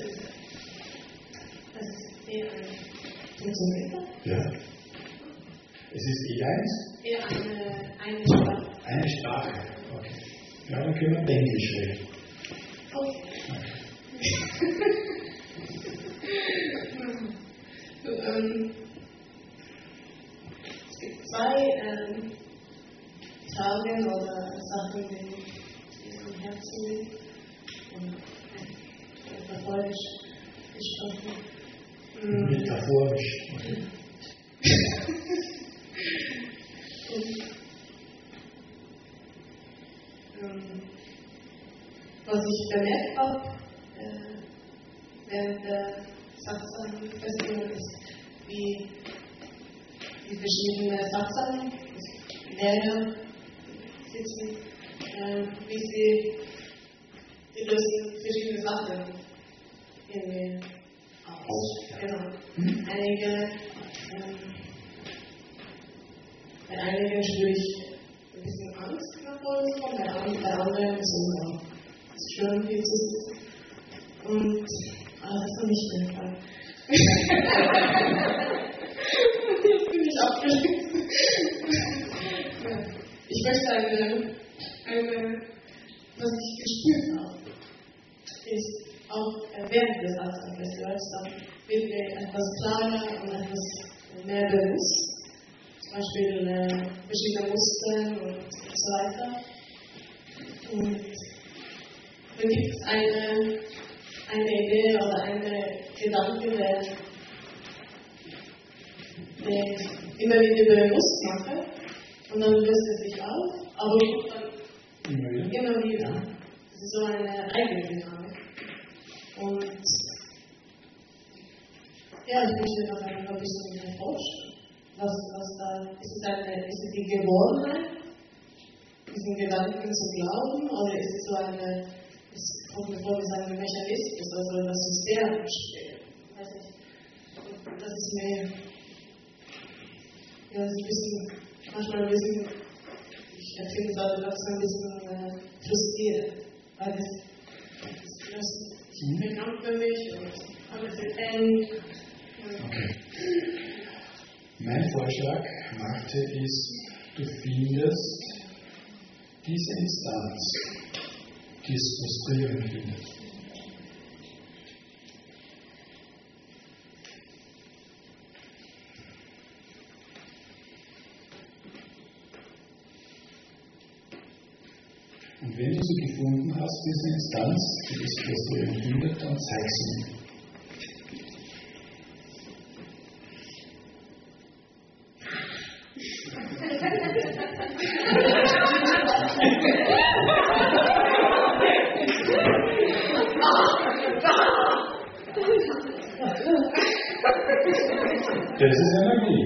ist eher ein Funktioniert? Ja. Es ist E eins? Eher eine, eine Sprache. Eine Sprache. Okay. Ja, dann können wir Englisch reden. Okay. so, ähm, es gibt zwei ähm, Fragen oder Sachen, die die am Herzen liegen. Und metaphorisch gesprochen. Mm. Metaphorisch. Okay. Und, ähm, was ich bemerkt habe, äh, während der Satzanfestigung ist, wie die verschiedenen Satzan, Lehrer sitzen, äh, wie sie die lösen verschiedene Sachen irgendwie aus. Genau. Einige, ähm, bei einigen spüre ich ein bisschen Angst nach vorne zu kommen, bei anderen ist es schön, viel zu sitzen. Und ah, das ist noch nicht der Fall. Jetzt bin ich abgelenkt. Ja. Ich möchte eine, eine, was ich gespürt habe, ist auch während des Satzanfestivals, dann wird mir etwas klarer und etwas mehr bewusst. Zum Beispiel äh, verschiedene Muster und so weiter. Und dann gibt es eine, eine Idee oder eine Gedanke, der, der ich immer wieder bewusst mache. Und dann löst es sich auf, aber dann immer wieder. Das ist so eine Eigendynamik. Und ja, ich möchte noch ein bisschen erforschen. Was, was da, ist es, eine, ist es die Gewohnheit, diesen Gedanken zu glauben, oder ist es so eine, es kommt mir vor wie so ein Mechanismus, also das System steht? Weiß nicht. Das ist mir, ja, das ist ein bisschen, manchmal ein bisschen, ich empfinde es auch ein bisschen äh, frustrierend, weil das, das, das ist bekannt für mich und alles ist eng. Okay. Mein Vorschlag, Marthe, ist, du findest diese Instanz, die es frustrierend findet. Und wenn du sie gefunden hast, diese Instanz, die es frustrierend findet, dann zeig sie mir. Das ist Energie.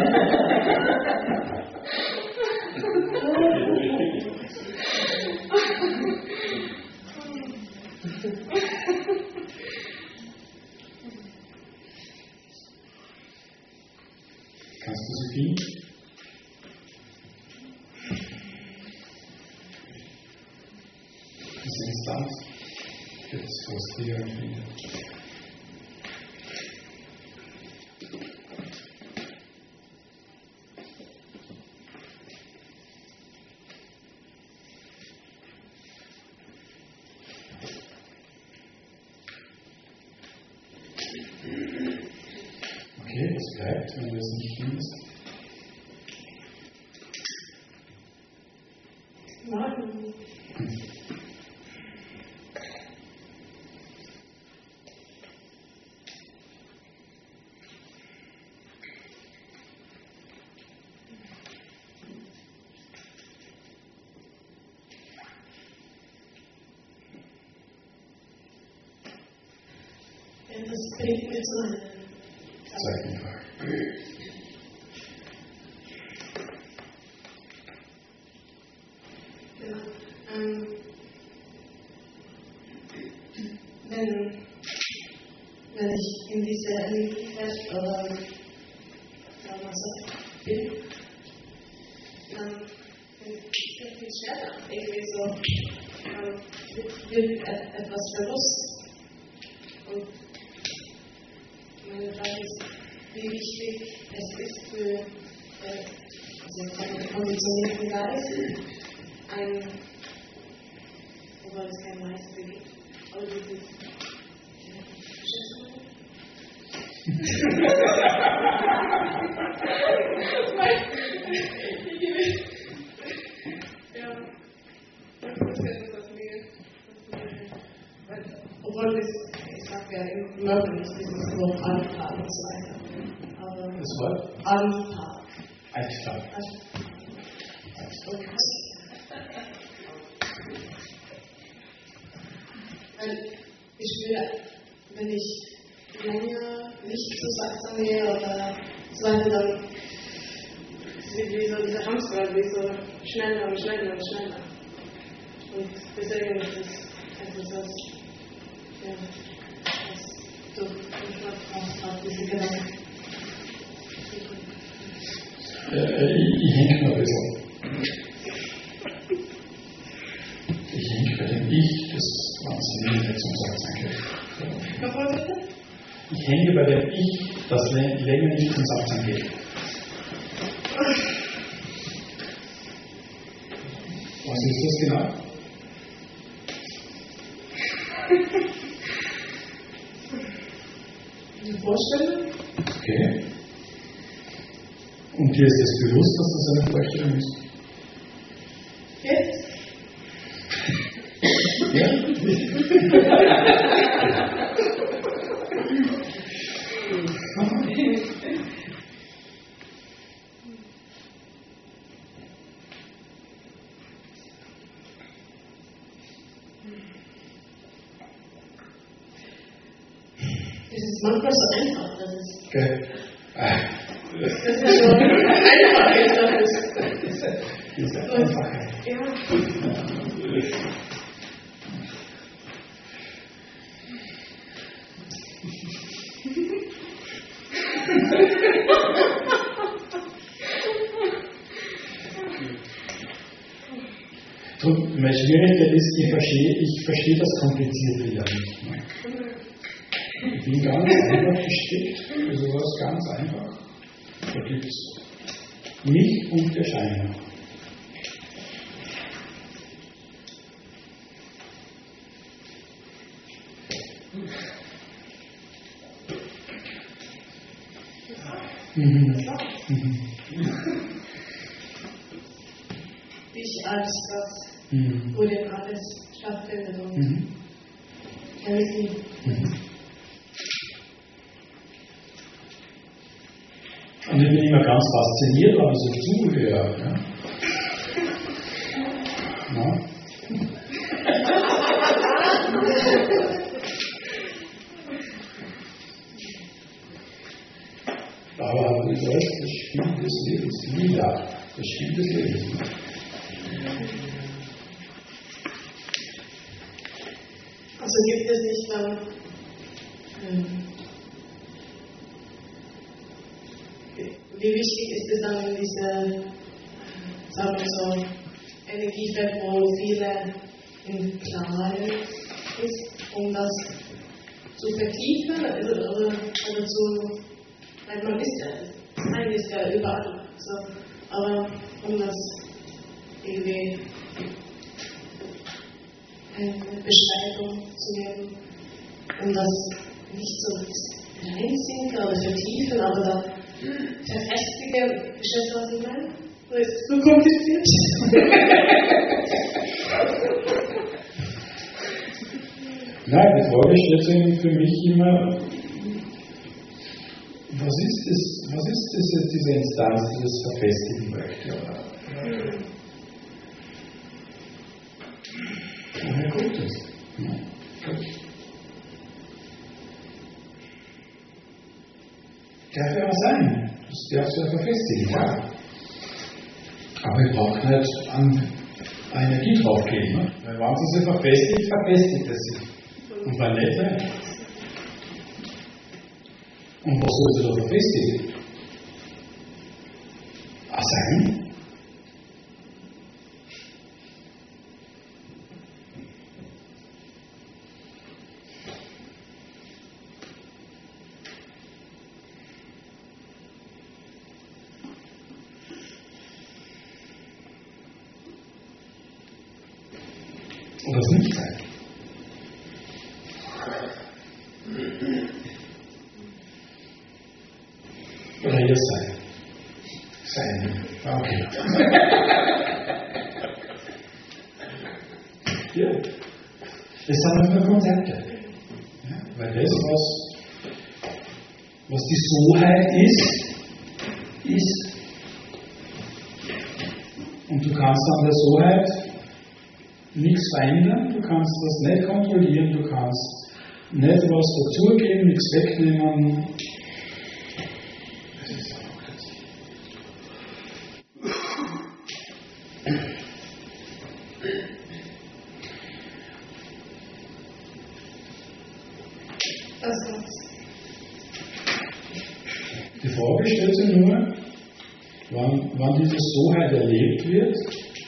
Kannst du sie finden? Diese Instanz, die das frustrierend findet. Okay, was bleibt, wenn du es nicht findest? Nein. Das bringt mir zu einem Zeig mir. schneller. Irgendwie so, man wird etwas bewusst. Und meine Frage ist, wie wichtig es ist für also den konditionierten Geist, ein, obwohl es kein Meister gibt, aber dieses ja, das ist etwas, was mir, obwohl das, ich sage ja im Mörder nicht, dieses Wort Alpha und so weiter. Aber das Wort? Alpha. Alpha. Okay. Weil ich spüre, wenn ich länger nicht so achtsam wäre oder so weiter, dann ist wie so dieser Hamster, wie so schneller und schneller und schneller. Und deswegen ist es etwas, was, ja, was durch den Kopf hat, diese Gedanken. Äh, ich ich hänge noch ein bisschen. Ich hänge bei dem Ich, das wahnsinnig nicht zum Satz angeht. Ich hänge bei dem Ich, das länger nicht zum Satz angeht. Was ist das genau? Eine Vorstellung? Okay. Und dir ist es bewusst, dass das eine Vorstellung ist? Jetzt? Ja? Es ist manchmal so einfach, dass es. Okay. Ah. Das ist so einfach, das ist. Diese Einfachheit. Ja. Und meine Schwierigkeit ist, ich verstehe, ich verstehe das Komplizierte ja nicht. Ne? Ich bin ganz einfach gestrickt, für sowas ganz einfach. Da gibt es mich und Erscheinung. Mhm. Mhm. Ich als das, Mhm. wo denn alles stattfindet und Mhm. everything. Mhm. Und ich bin immer ganz fasziniert, wenn ich so zuhöre. Ja? Ja? Aber du weißt, das Spiel des Lebens, Lila, das Spiel des Lebens. Also gibt es nicht dann ähm, wie wichtig ist es dann in diese, sagen wir so, Energiefeld, wo viele in Klarheit ist, um das zu vertiefen oder, oder, oder zu, weil man ist ja, das eine ist ja überall, so, aber um das irgendwie eine Beschreibung zu geben, um das nicht so reinsinken oder vertiefen, aber dann verfestigen, verstehst du, was ich meine? Das ist zu kompliziert. Nein, die Frage stellt sich für mich immer, was ist das, was ist das, diese Instanz, die das verfestigen möchte? Oder? Woher kommt das? Ja, gut. Darf ja auch sein. Das darf ja verfestigen, ja. Aber ich brauche nicht an Energie draufgehen. Ne? Weil wenn sie sich verfestigt, verfestigt es sich. Und wenn nicht, nein. Und was soll sie da verfestigen? Ach, sein? Und das Nicht-Sein. Oder ihr Sein. Sein. Okay. Ja. Das sind nur Konzepte. Ja? Weil das, was, was die Soheit ist, ist. Und du kannst an der Soheit nichts verändern, du kannst das nicht kontrollieren, du kannst nicht was dazugeben, nichts wegnehmen. Das ist Demokratie. Das war's. Die Frage stellt sich nur, wann, wann diese Soheit erlebt wird,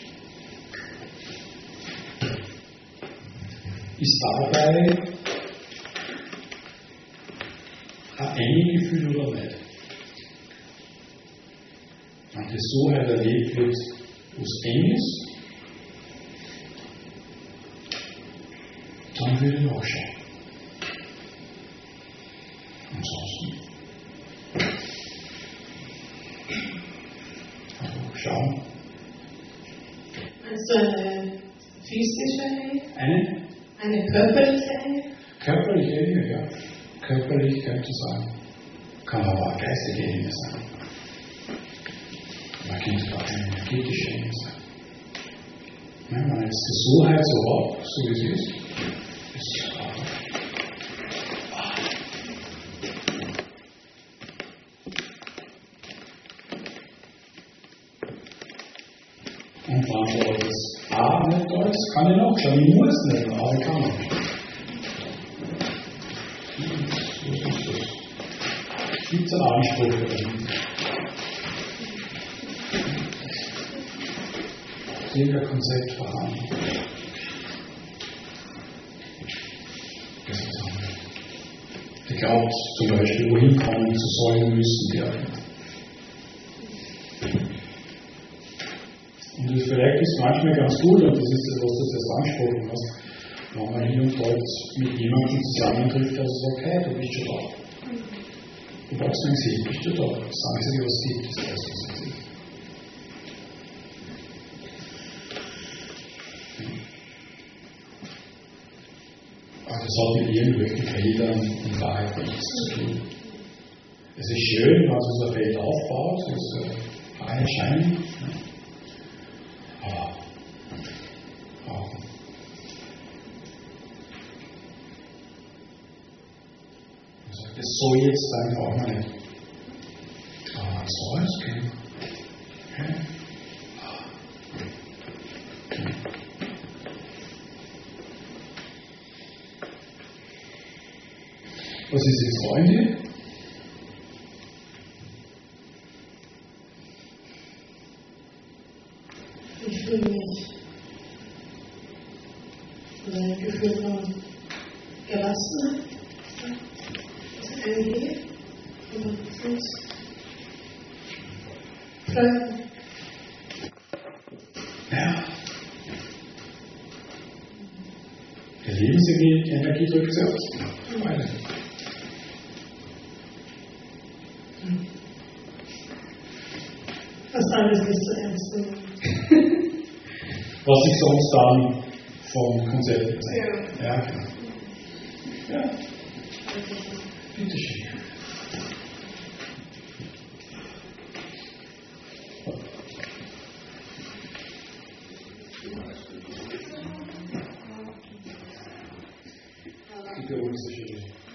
ist dabei ein Engegefühl oder nicht. Wenn die Soheit erlebt wird, wo es eng ist, dann würde ich nachschauen. Ansonsten einfach schauen. Also eine physische Nähe? Eine Eine körperliche Nähe? körperliche Ebene, ja. Körperlich könnte sein. Kann aber auch geistige Ebene sein. Man könnte auch eine energetische Ebene sein. Ja, wenn man jetzt die Soheit so hat, so wie sie ist, ist es auch. Und wenn da das A nicht da ist, kann ich nachschauen. Ich muss nicht, aber ich kann nicht. Gibt es einen Anspruch für den? Jeder Konzept vorhanden. Das ist anders. Die glaubt zum Beispiel, wohin kommen zu sollen müssen, die auch. Und das vielleicht ist manchmal ganz gut, und das ist das, was du jetzt angesprochen hast, wenn man hier und dort mit jemandem zusammentrifft, der sagt, hey, du bist schon da. Du brauchst mein Gesicht, bist du da. Das Einzige, was es gibt, ist das, was es gibt. Aber das hat mit irgendwelchen Feldern in Wahrheit nichts zu tun. Es ist schön, wenn man so ein Feld aufbaut, so ist ein paar Erscheinungen. Aber auch das soll jetzt sein, auch mal nicht. Aber was soll es gehen? Okay. Was ist jetzt Freunde? Ich fühle mich ein Gefühl von Gelassenheit, das eingeht, und dann Fluss, Freude. Ja. Der Lebensenergie drückt sich aus. Freude. Das alles nicht so ernst nehmen. Was ich sonst dann vom Konzept zeige. Ja. Ja, genau. Ja. Bitte schön. Die berühmte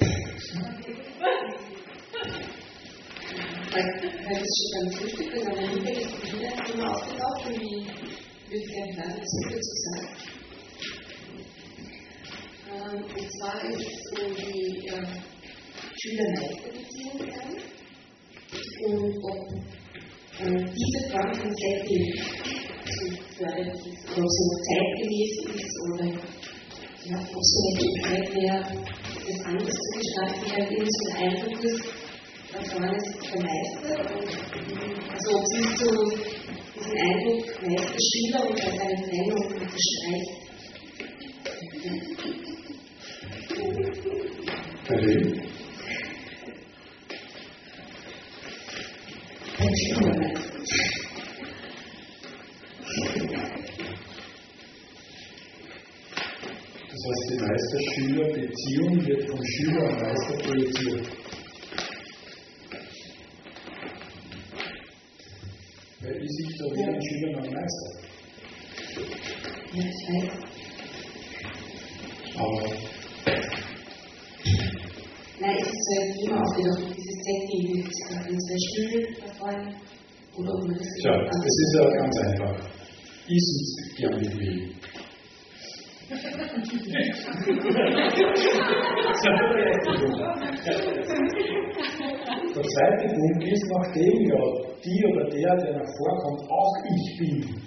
Weil das schon beim Frühstück in meiner Liebe ist die Kinder immer aufgetaucht und ich würde gerne hören, was du dazu sagst. Ähm, und zwar ist es so die äh, Schüler-Meister-Beziehung sein und ob äh, diese Form von Setting so förderlich ist oder ob sie noch zeitgemäß ist oder ja, ob es vielleicht die Zeit wäre, das anders zu gestalten, weil eben so ein Eindruck ist, da vorne ist der Meister und also ob sie so diesen Eindruck Meister Schüler und als eine Trennung unterstreicht. Bei wem? Beim Schüler. Das heißt, die Meister-Schüler-Beziehung wird vom Schüler am Meister projiziert. Wer ist sich da wie ein Schüler am Meister? Ja, ich weiß. Aber Nein, es ist so ein Thema aufgedacht, dieses Setting mit äh, zwei Stühlen da vorne. Oder ob man das tja, es ist ja ganz einfach. Ist gern mit wem? Der zweite Punkt ist, nachdem ja die oder der, der nach vorkommt, auch ich bin.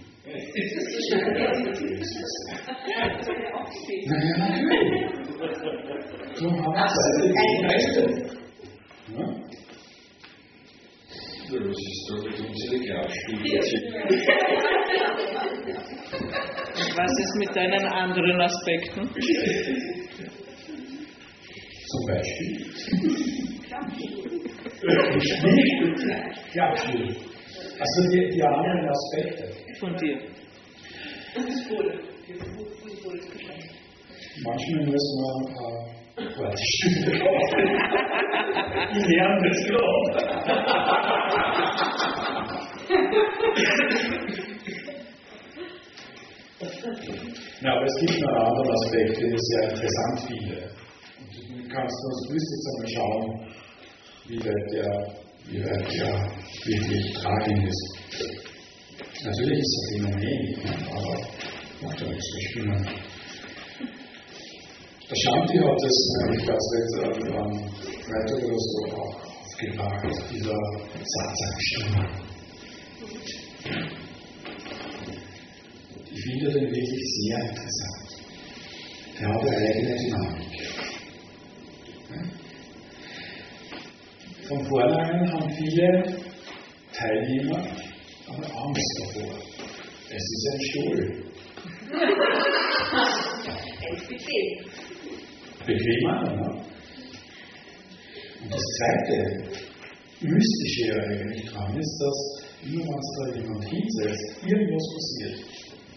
Naja, natürlich. Darum haben wir zwei Punkte. Ja? Das ist doch nicht unsere Grabspielbeziehung. Was ist mit deinen anderen Aspekten? Zum Beispiel. Nicht Klappspiel. Also die, die anderen Aspekte. Von dir. Manchmal müssen wir äh, warte, ich lerne das gerade. Ja, aber es gibt noch einen anderen Aspekt, den ich sehr interessant finde. Und du kannst uns jetzt einmal schauen, wie weit der, wie weit der wirklich tragend ist. Natürlich ist es ein Phänomen, aber macht ja nichts, wir spielen. Der Shanti hat das, ich glaube, es wird am Freitag oder so auch aufgebracht, dieser Satsang-Stimme. Ich finde den wirklich sehr interessant. Der hat eine eigene Dynamik. Von vornherein haben viele Teilnehmer aber Angst davor. Es ist ein Stuhl. Es ist bequem. Bequem an, ne? Und das zweite Mystische eigentlich dran ist, dass immer wenn es da jemand hinsetzt, irgendwas passiert.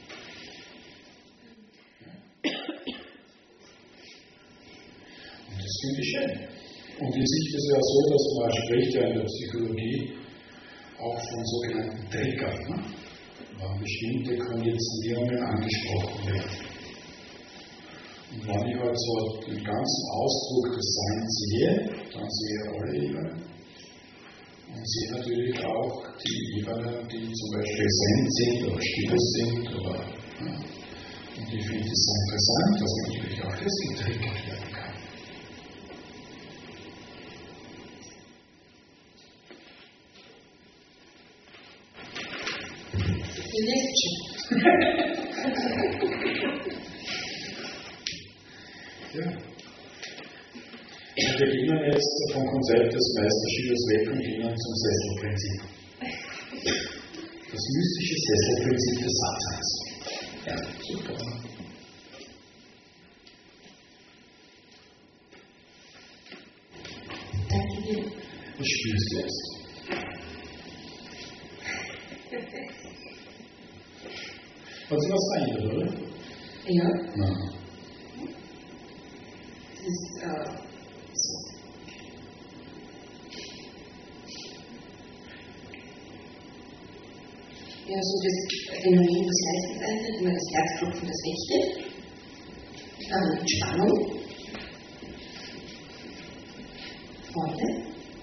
Und das finde ich schön. Und in sich ist es ja so, dass man spricht ja in der Psychologie auch von sogenannten Triggern, ne? Wenn bestimmte Konditionierungen angesprochen werden. Und wenn ich halt so den ganzen Ausdruck des Seins sehe, dann sehe ich alle Ebenen. Und sehe natürlich auch die Ebenen, die zum Beispiel Zen sind oder Stille sind. Oder, ja. Und ich finde es sehr interessant, dass natürlich auch das getriggert werden kann. Ja. Und wir gehen jetzt vom Konzept des Meisterschülers weg und gehen zum Sesselprinzip. Das mystische Sesselprinzip des Satsangs. Ja, super. Was spürst du jetzt? Hat sie was verändert, oder? Ja. Nein. Das ist äh, so. Ja, so das Phänomen, das meistens eintritt, immer das Herzklopfen, das weggeht. Dann Entspannung. Freude.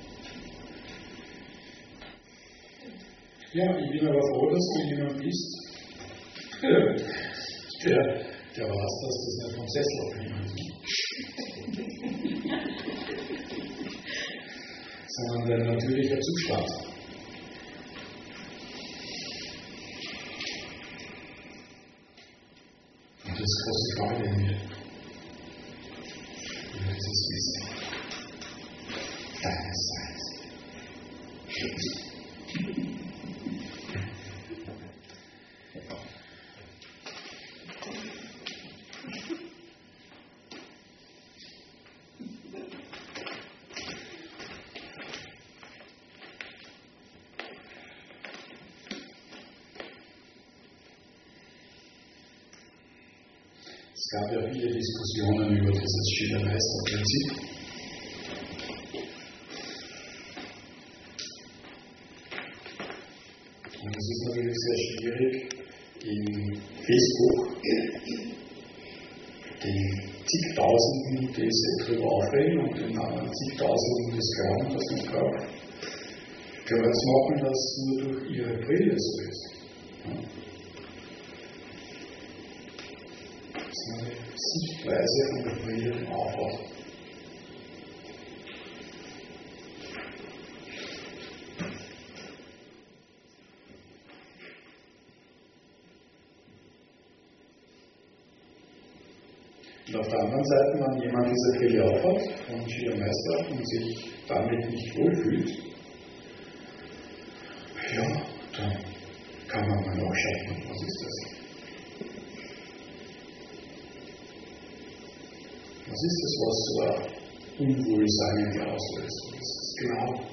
Ja, ich bin aber froh, dass du jemand bist, der, der weiß, dass das nicht vom Sessel abhängt ist. Sondern der natürliche Zustand. Und das ist große Frage in mir. Du willst es wissen. Deines Seins. Es gab ja viele Diskussionen über dieses Schüler-Meister-Prinzip. Und es ist natürlich sehr schwierig, in Facebook den zigtausenden, die sich darüber aufregen und den anderen zigtausenden, die es glauben, dass man es glaubt, klar zu machen, dass es nur durch ihre Brille so ist. Ja. Das ist eine Sichtweise von der Brille aufhat. Und auf der anderen Seite, wenn jemand diese Brille aufhat von Schülermeister und sich damit nicht wohlfühlt, ja, dann kann man mal nachschauen, was ist das? Was ist das, was so ein Unwohlsein in dir auslöst? Was ist das genau?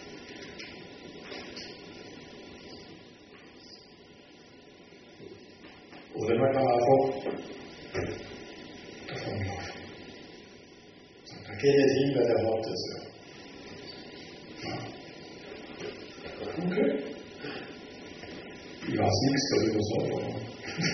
Oder man kann einfach davonlaufen. So, da geht jetzt hin, weil der hat das ja. ja. Okay. Ich weiß nichts darüber, aber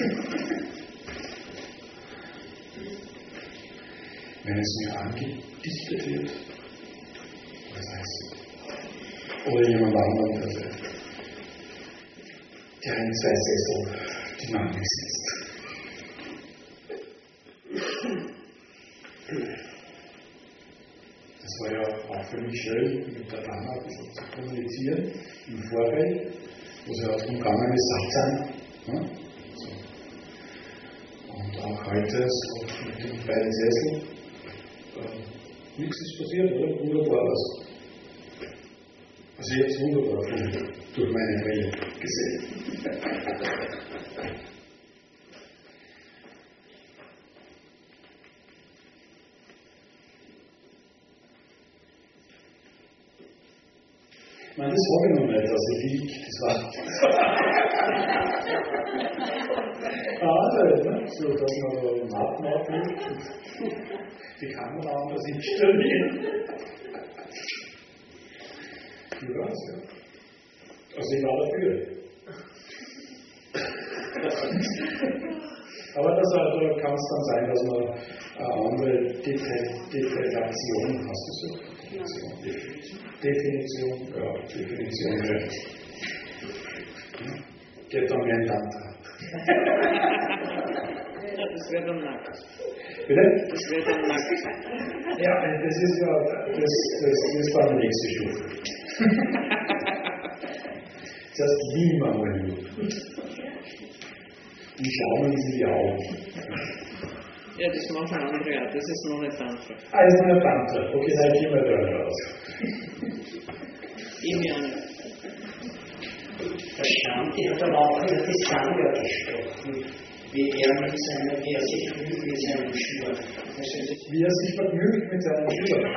wenn es mir angedichtet wird, was heißt das? Oder jemand anderen, der, der in zwei Sesseln Dynamik sitzt. Das war ja auch für mich schön, mit der Dana ein bisschen zu kommunizieren im Vorfeld, wo es ja auch darum gegangen ist, Satzang. Ja? So. Und auch heute so mit den beiden Sesseln. Äh, nichts ist passiert, oder? Wunderbar was. Also jetzt wunderbar gefunden, durch meine Brille gesehen. Ich meine, das habe ich noch nicht, also wie ich das war. Also, ne? So, dass man da einen Matten aufnimmt und die Kamera anders installieren. Wie war es, ja? Also ich war dafür. Aber das, da kann es dann sein, dass man eine andere Definition, hast du so? Definition, Definition, ja, Definition, ja. Geht dann mehr in Tantra. Das wäre dann nackt. Bitte? Das wäre dann nackt. Ja, das ist ja, das, das ist dann die nächste Stufe. Zuerst lieben wir mal nur. Und schauen uns in die Augen. Ja, das machen andere auch. Das ist noch nicht Tantra. Ah, das ist noch nicht Tantra. Okay, dann gehen wir da raus. Ich mir an. Der Shanti hat aber auch über die Sangha gesprochen, wie er mit seiner, wie er sich fühlt mit seinem Schüler. Wie er sich vergnügt mit seinem Schüler.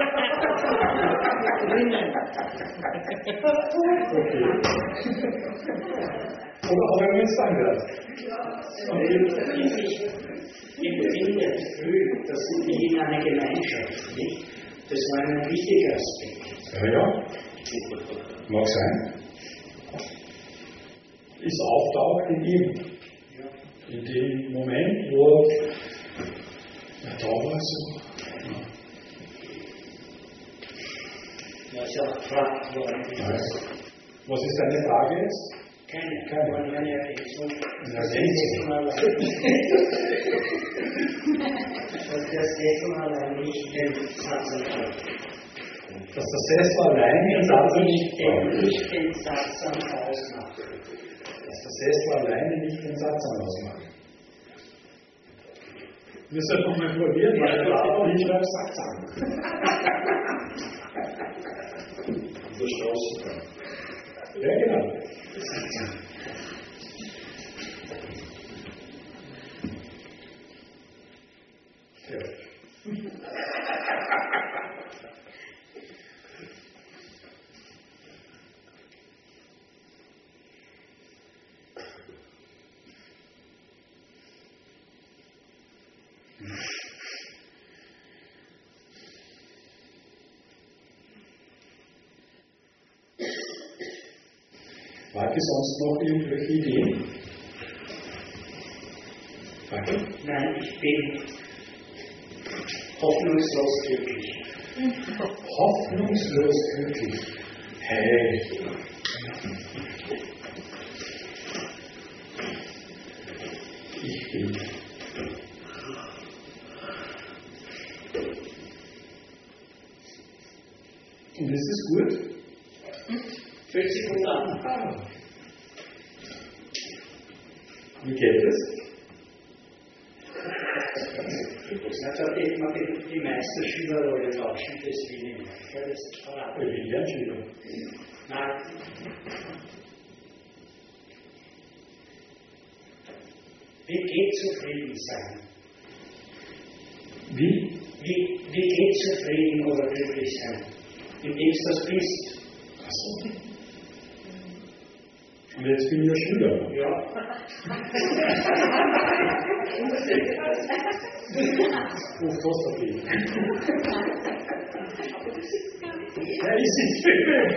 Okay. Oder auch wenn man es Sangha. Empfindet, fühlt, das sind die in einer Gemeinschaft, nicht? Das war ein wichtiger Aspekt. Ja, ja. Mag sein. Es auftaucht in ihm. In dem Moment, wo er da war, so. Ja. Ja, ist ja auch gefragt worden. Was ist deine Frage jetzt? Keine, Keine. keine, keine Ergänzung. Eine Ergänzung. Dass der Sessel allein nicht den Satzang Dass der Sessel allein den Satzang nicht den, nicht den Satzang ausmacht. Dass der Sessel alleine nicht den Satzang ausmacht. Wir sollten noch mal probieren, weil der Rabe nicht auf Satzang. Verstoßen. Ja, genau. Ja. Wart ihr sonst noch irgendwelche Ideen? Danke. Nein, ich bin hoffnungslos glücklich. Hoffnungslos glücklich. Hey. Ich bin. Und ist es gut? Fühlt sich gut an. Ah. Wie geht es? Da geht man die, die Meisterschülerrolle tauschen, das will ich nicht. Das ist verraten. Ich bin Lernschüler. Nein. Wie geht zufrieden sein? Wie? Wie, wie geht zufrieden oder glücklich sein? Indem du das bist. Achso. Und jetzt bin ich ja Schüler. Ja. Wo kostet das viel? Ja, ich sitze mit.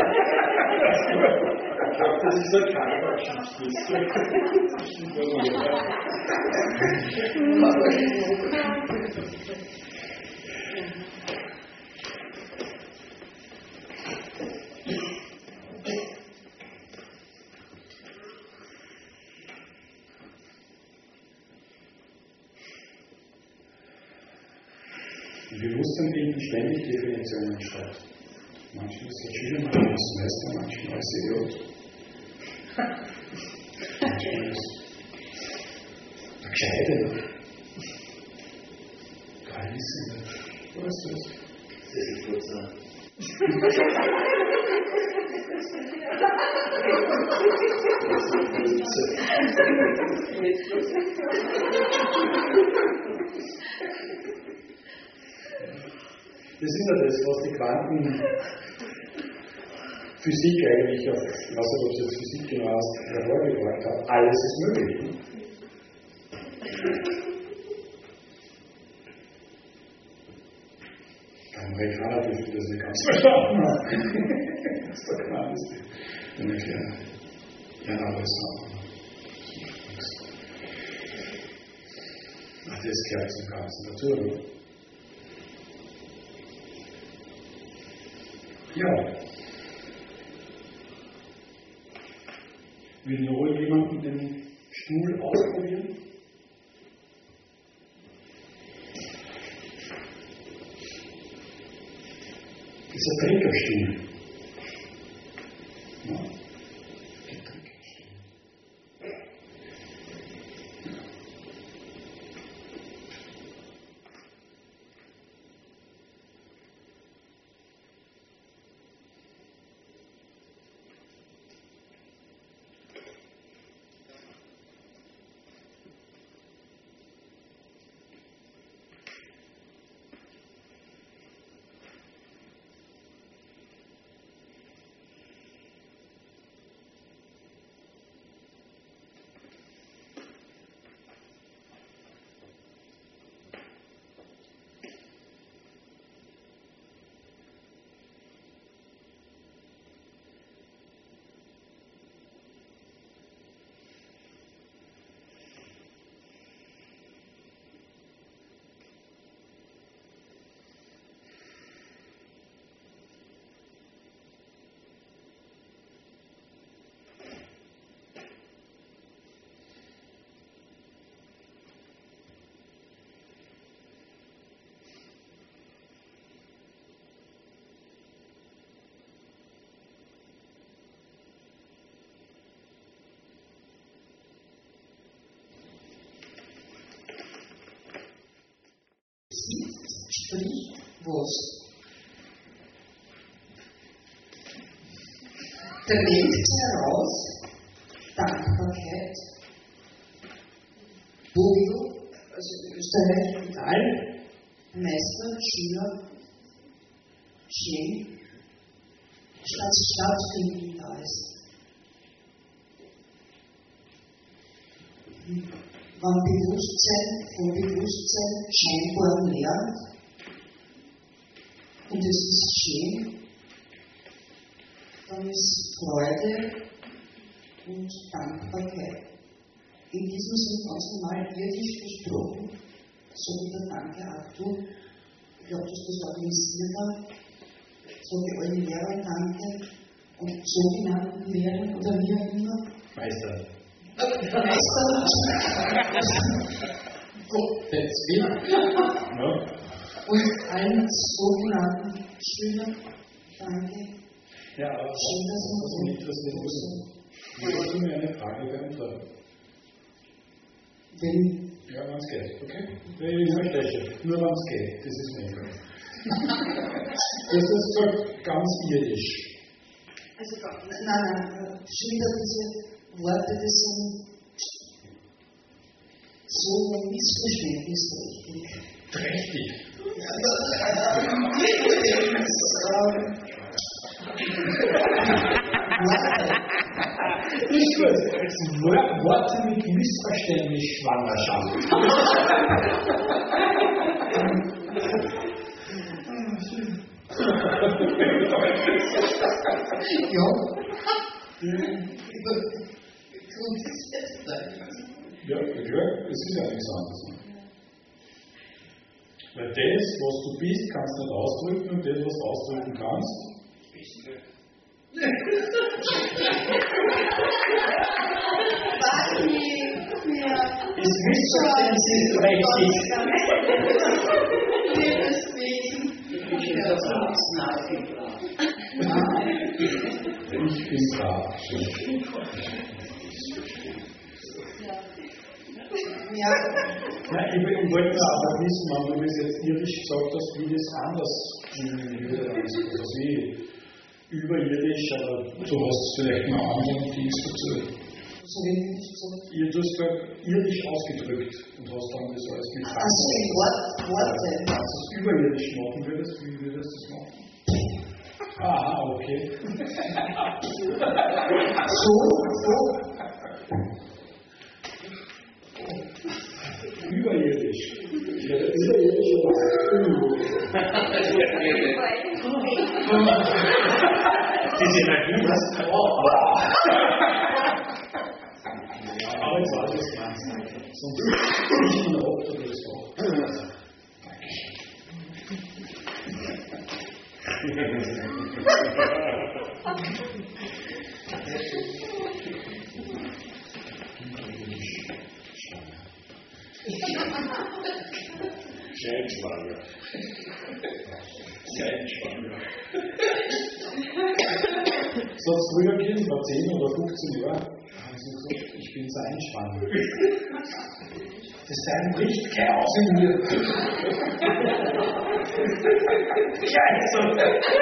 Ich glaube, das ist ein Kaltabschnitt. Die Bewusstsein finden ständig Definitionen statt. Manchen ist der Schüler, manchen ist Meister, manchen ist Idiot. Manchen ist der Gescheite. Kein Wissen. Was ist das? Das ist gut so. Das ist ja das, was die Quantenphysik eigentlich, auf, ich weiß nicht, ob es jetzt Physik genau ist, hervorgebracht hat. Alles ist möglich. Ne? Der Amerikaner dürfte das nicht ganz verstanden haben. Das ist doch klar, das ist dann erklärt. Ja, aber es ist Ach, das gehört zum Ganzen dazu, oder? Ja. Will nur jemanden den Stuhl ausprobieren? Das ist ein Trinkerstuhl. Ja. Spricht was? Da nimmt heraus Dankbarkeit, Bogel, also in Österreich, egal, Meister, Schüler, Schön, statt stattfinden da ist. wenn Bewusstsein von Bewusstsein scheinbar lernt, und es ist schön, dann ist Freude und Dankbarkeit in diesem Sinn ganz normal irdisch gesprochen, so wie der Danke Arthur, ich glaube, dass das organisiert hat, so wie allen Lehrern Danke und sogenannten Lehrern oder wie auch immer. Meister. Meister. Gottes Willen. Ja. Und allen sogenannten Schülern Danke. Ja, aber Schön, dass was wir mich interessiert ist, würdest du mir eine Frage beantworten? Wenn Ja, wenn es geht, okay? Ich verspreche, nur wenn es geht, das ist mir egal. Das ist so ganz irdisch. Also, nein, nein, Schüler, diese Worte, das sind so missverständnisträchtig. Trächtig. Nicht gut. Worte mit Missverständnis Schwangerschaft. Ja. Ja, ja, es ist ja nichts anderes. Weil das, was du bist, kannst du nicht ausdrücken und das, was du ausdrücken kannst, ist missverständnismächtig. Ich bin da. Ja. Nein, ich, ich wollte aber wissen, wenn du das jetzt irdisch gesagt hast, wie das anders würde. Also wie überirdisch, aber du hast vielleicht einen anderen Dienst dazu. So wie ich gesagt. Ihr hast gerade irdisch ausgedrückt und hast dann das alles mit Also in Wort, Worte. Wenn du es überirdisch machen würdest, wie würdest du das machen? Ah, okay. So, so. Überirdisch. Ja, überirdisch Diese Energie, was? Aber jetzt war das ganz. Sonst nicht nur ob du das auch. Scheinschwanger. Scheinschwanger. So hat es früher gegeben, vor zehn oder fünfzehn Jahren, haben sie gesagt, ich bin Seinschwanger. Das Sein bricht gleich aus in mir. Gleich so.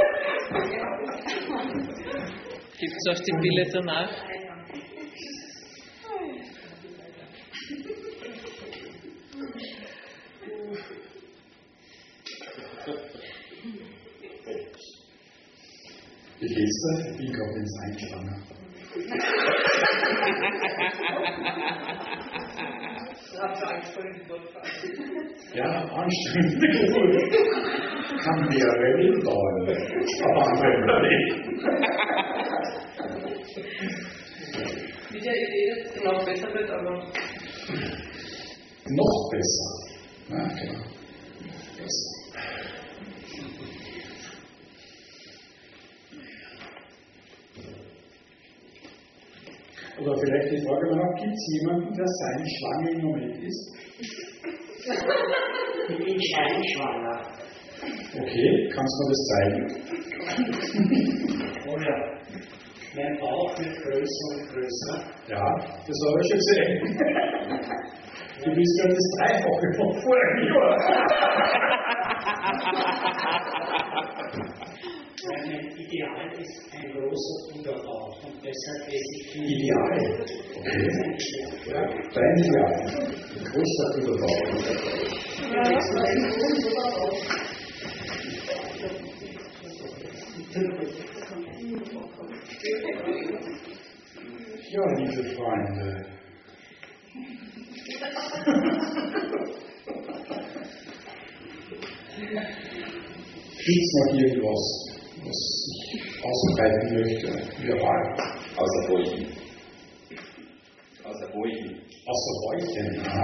Gibt es auch die Pille danach? Wie geht's da? Ich bin gerade in Seinschwanger. Ja, anstrengend. Kann mehrere Leben dauern. Aber andere Leben. Mit der Idee, dass es noch besser wird, aber. Noch besser. Ja, genau. Besser. Oder vielleicht die Frage noch, gibt es jemanden, der sein Schwanger im Moment ist? Ich bin scheinschwanger. Okay, kannst du mir das zeigen? Oh ja. Mein Bauch wird größer und größer. Ja, das habe ich schon gesehen. Du bist ja das Dreifache von vorigen Jahr. Mein Ideal ist ein großer Bruderbauch und deshalb esse ich viel. Ideal? Okay. Ja, dein Ideal. Ein großer Bruderbauch. Ja, liebe Freunde. Gibt es noch irgendwas, was ich ausbreiten möchte? Verbal. Außer Bäuchen. Außer Bäuchen. Außer Bäuchen, ja.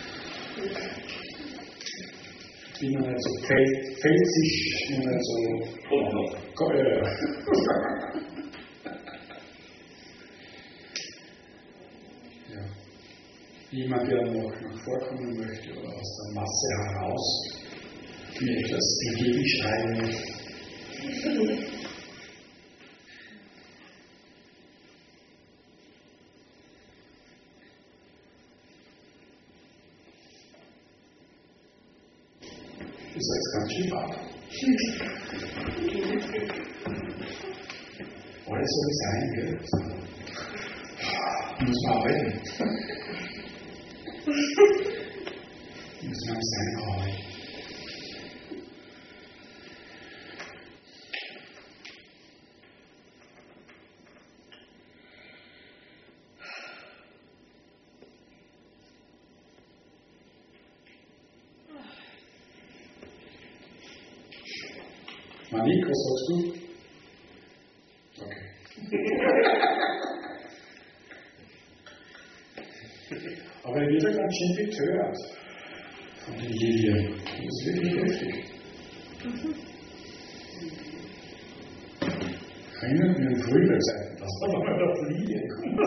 Ich bin noch nicht so felsig, noch nicht so. Und noch. Äh, ja. Jemand, der noch, noch vorkommen möchte oder aus der Masse heraus mir etwas entgegenschreiben möchte. Das ist jetzt ganz schön wahr. Alles soll sein, gell? Muss man arbeiten. Muss man sein, arbeiten. Manik, was sagst du? Okay. Aber er wird ja ganz schön betört von den Lilien. Das ist wirklich heftig. Erinnert mich an frühere Zeiten, dass da noch mal auf Lilien kommt.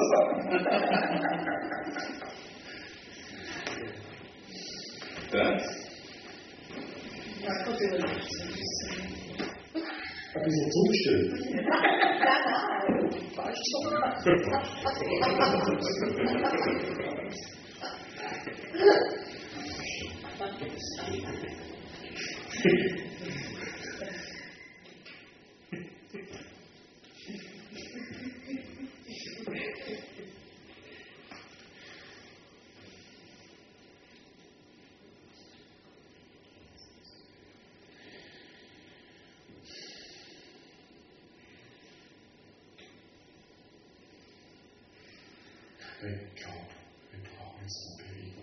Das? Ein bisschen zustimmen. Ich glaube, wir brauchen jetzt eine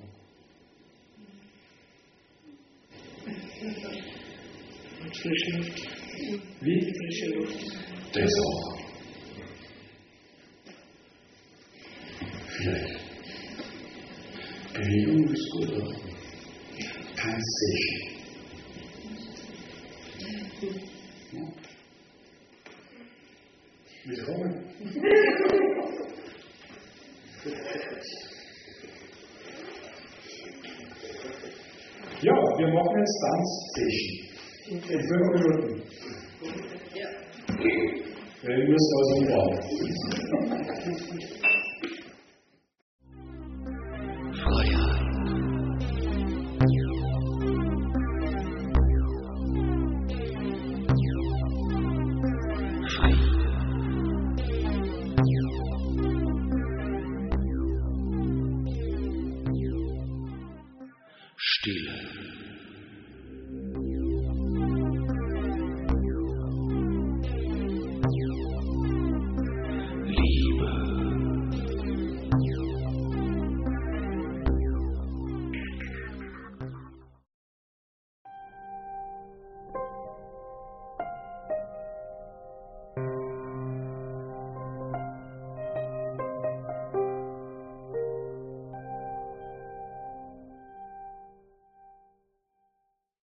Bewegung. Und frische Luft. Wie? Frische Luft. Das auch. Vielleicht. Bewegung ist gut, oder? Tanzsession. Ja. Willkommen. Ja, wir machen jetzt Tanzsession. In fünf Minuten. Ja. Weil wir müssen was umbauen. Stille.